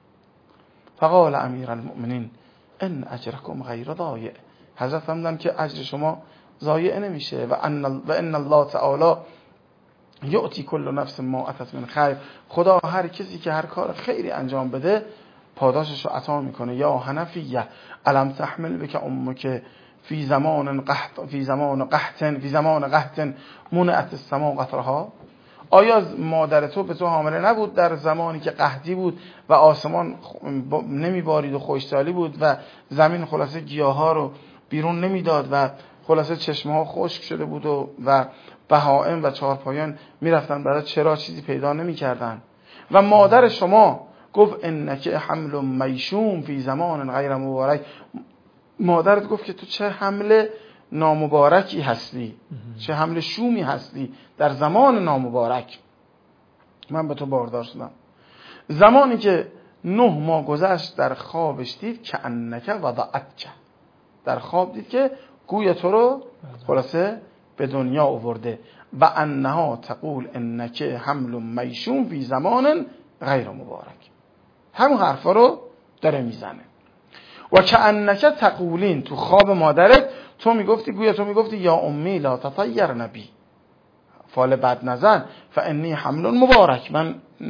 Speaker 3: فقال امیر المؤمنین ان اجرکم غیر ضایع. حضرت فرمودن که اجر شما ضایع نمیشه. و ان و ان الله تعالی یعطی کل نفس ما اتت من خیر. خدا هر کسی که هر کار خیری انجام بده پاداشش رو عطا میکنه. یا حنفیه الم تحمل بک امک فی زمان قحط فی زمان قحط فی زمان قحط منعت السماء قطرها. آیا مادر تو به تو حامله نبود در زمانی که قحطی بود و آسمان نمیبارید و خشکسالی بود و زمین خلاصه گیاها رو بیرون نمیداد و خلاصه چشمه ها خشک شده بود و و بهائم و چهارپایان میرفتن برای چرا چیزی پیدا نمیکردن و مادر شما گفت انک حمل میشوم فی زمان غیر مبارک. مادرت گفت که تو چه حمل نامبارکی هستی، چه حمل شومی هستی در زمان نامبارک. من به تو باردار شدم. زمانی که نه ماه گذشت در خوابش دید که انک وضعتک، در خواب دید که گویا تو رو خلاصه به دنیا آورده. و انها تقول انک حمل میشوم فی زمان غیر مبارک. همون حرفا رو داره میزنه. و کأنک تقولین، تو خواب مادرت تو میگفتی، گویا تو میگفتی یا امی لا تطیر نبی فال بد نزن فانی حمل مبارک، من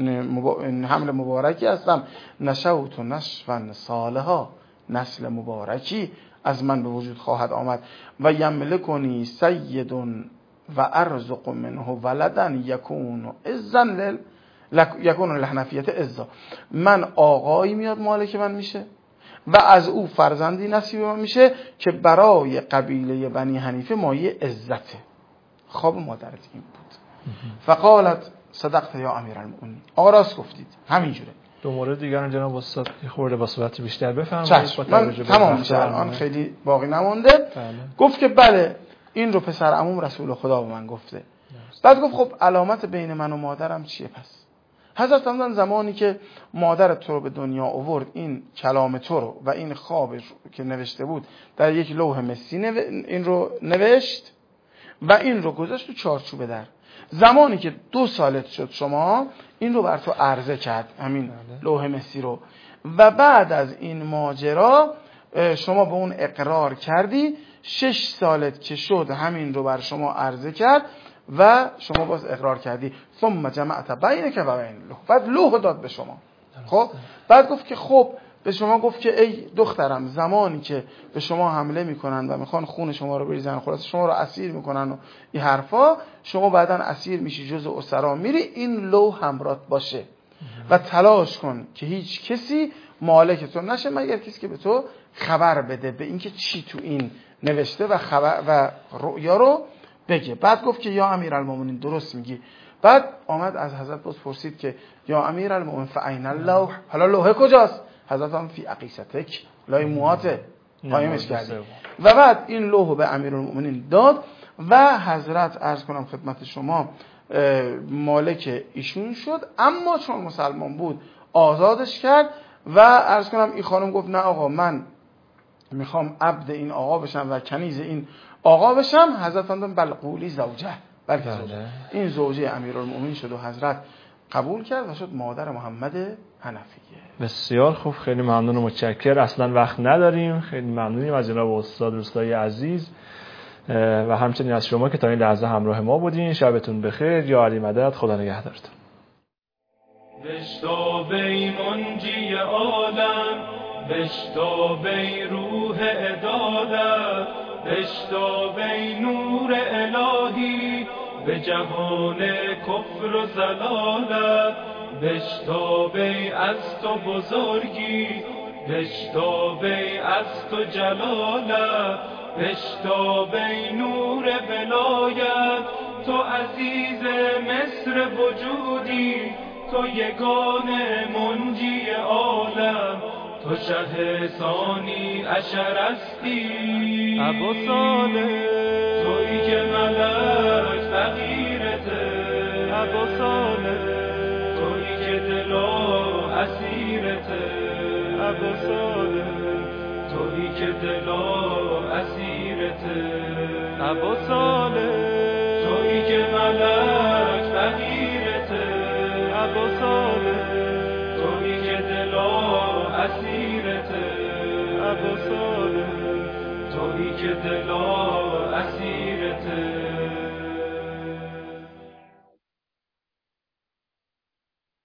Speaker 3: حمل مبارکی هستم. نشوت نشفا صالحا، نسل مبارکی از من به وجود خواهد آمد. و یملکنی سید و ارزق منه ولدا یکون عزا یکون لحنفیت عزا. من آقایی میاد مالک من میشه و از او فرزندی نصیب من میشه که برای قبیله بنی حنیفه مایه عزته. خواب مادرت این بود. فقالت صدقت یا امیر المؤمنین، آقا راست گفتید، همینجوره.
Speaker 2: دو مورد دیگر جناب استاد خورده با صحبت بیشتر بفرمایید.
Speaker 3: من تمام میشه الان، خیلی باقی نمونده. بله. گفت که بله این رو پسر عموم رسول خدا به من گفته. بعد گفت خب علامت بین من و مادرم چیه پس؟ حضرت فرمودن زمانی که مادرت تو رو به دنیا آورد این کلام تو رو و این خواب که نوشته بود در یک لوح مسی نو... این رو نوشت و این رو گذاشت تو چارچوب در. زمانی که دو سالت شد شما این رو بر تو عرضه کرد، همین لوح مسی رو، و بعد از این ماجرا شما به اون اقرار کردی. شش سالت که شد همین رو بر شما عرضه کرد و شما باز اقرار کردی. ثم جمعت بینک و بین لوح، بعد لوح داد به شما. خب بعد گفت که خب به شما گفت که ای دخترم زمانی که به شما حمله میکنن و میخوان خون شما رو بریزن، خلاص شما رو اسیر میکنن و این حرفا، شما بعداً اسیر میشی جز اسرا میری، این لوح همراهت باشه و تلاش کن که هیچ کسی مالک تو نشه مگر کسی که به تو خبر بده به اینکه چی تو این نوشته و خبر و رؤیا رو بگه. بعد گفت که یا امیرالمومنین درست میگی. بعد آمد از حضرت باز پرسید که یا امیرالمومنین فاین اللوح، حالا لوح کجاست؟ حضرت هم فی عقیستک، لای موهاته قایمش کردی. و بعد این لوح به امیرالمومنین داد و حضرت عرض کنم خدمت شما مالک ایشون شد، اما چون مسلمان بود آزادش کرد و عرض کنم این خانم گفت نه آقا من میخوام عبد این آقا بشم و کنیز این آقا بشم. حضرت فرمودن بل قولی زوجه، بلکه زوجه. این زوجه امیرالمومنین شد و حضرت قبول کرد و شد مادر محمد حنفیه.
Speaker 2: بسیار خوب، خیلی ممنون و متشکر. اصلا وقت نداریم، خیلی ممنونیم از جناب استاد روستایی عزیز و همچنین از شما که تا این لحظه همراه ما بودین. شبتون بخیر، یا علی مدد، خدا نگهدارتون.
Speaker 5: بشتابی منجی عالم، بشتابی روح عدالت، بشتابی نور الهی به جهان کفر و زلالت، بشتابی از تو بزرگی، بشتابی از تو جلالت، بشتابی نور ولایت، تو عزیز مصر وجودی، تو یگانه منجی عالم، تو شه ثانی عشر هستی.
Speaker 2: ابا صالح
Speaker 5: تویی که ملک فقیرته،
Speaker 2: ابا صالح
Speaker 5: تویی که دلا اسیرته،
Speaker 2: ابا صالح
Speaker 5: تویی که دلا اسیرته.
Speaker 2: ابا صالح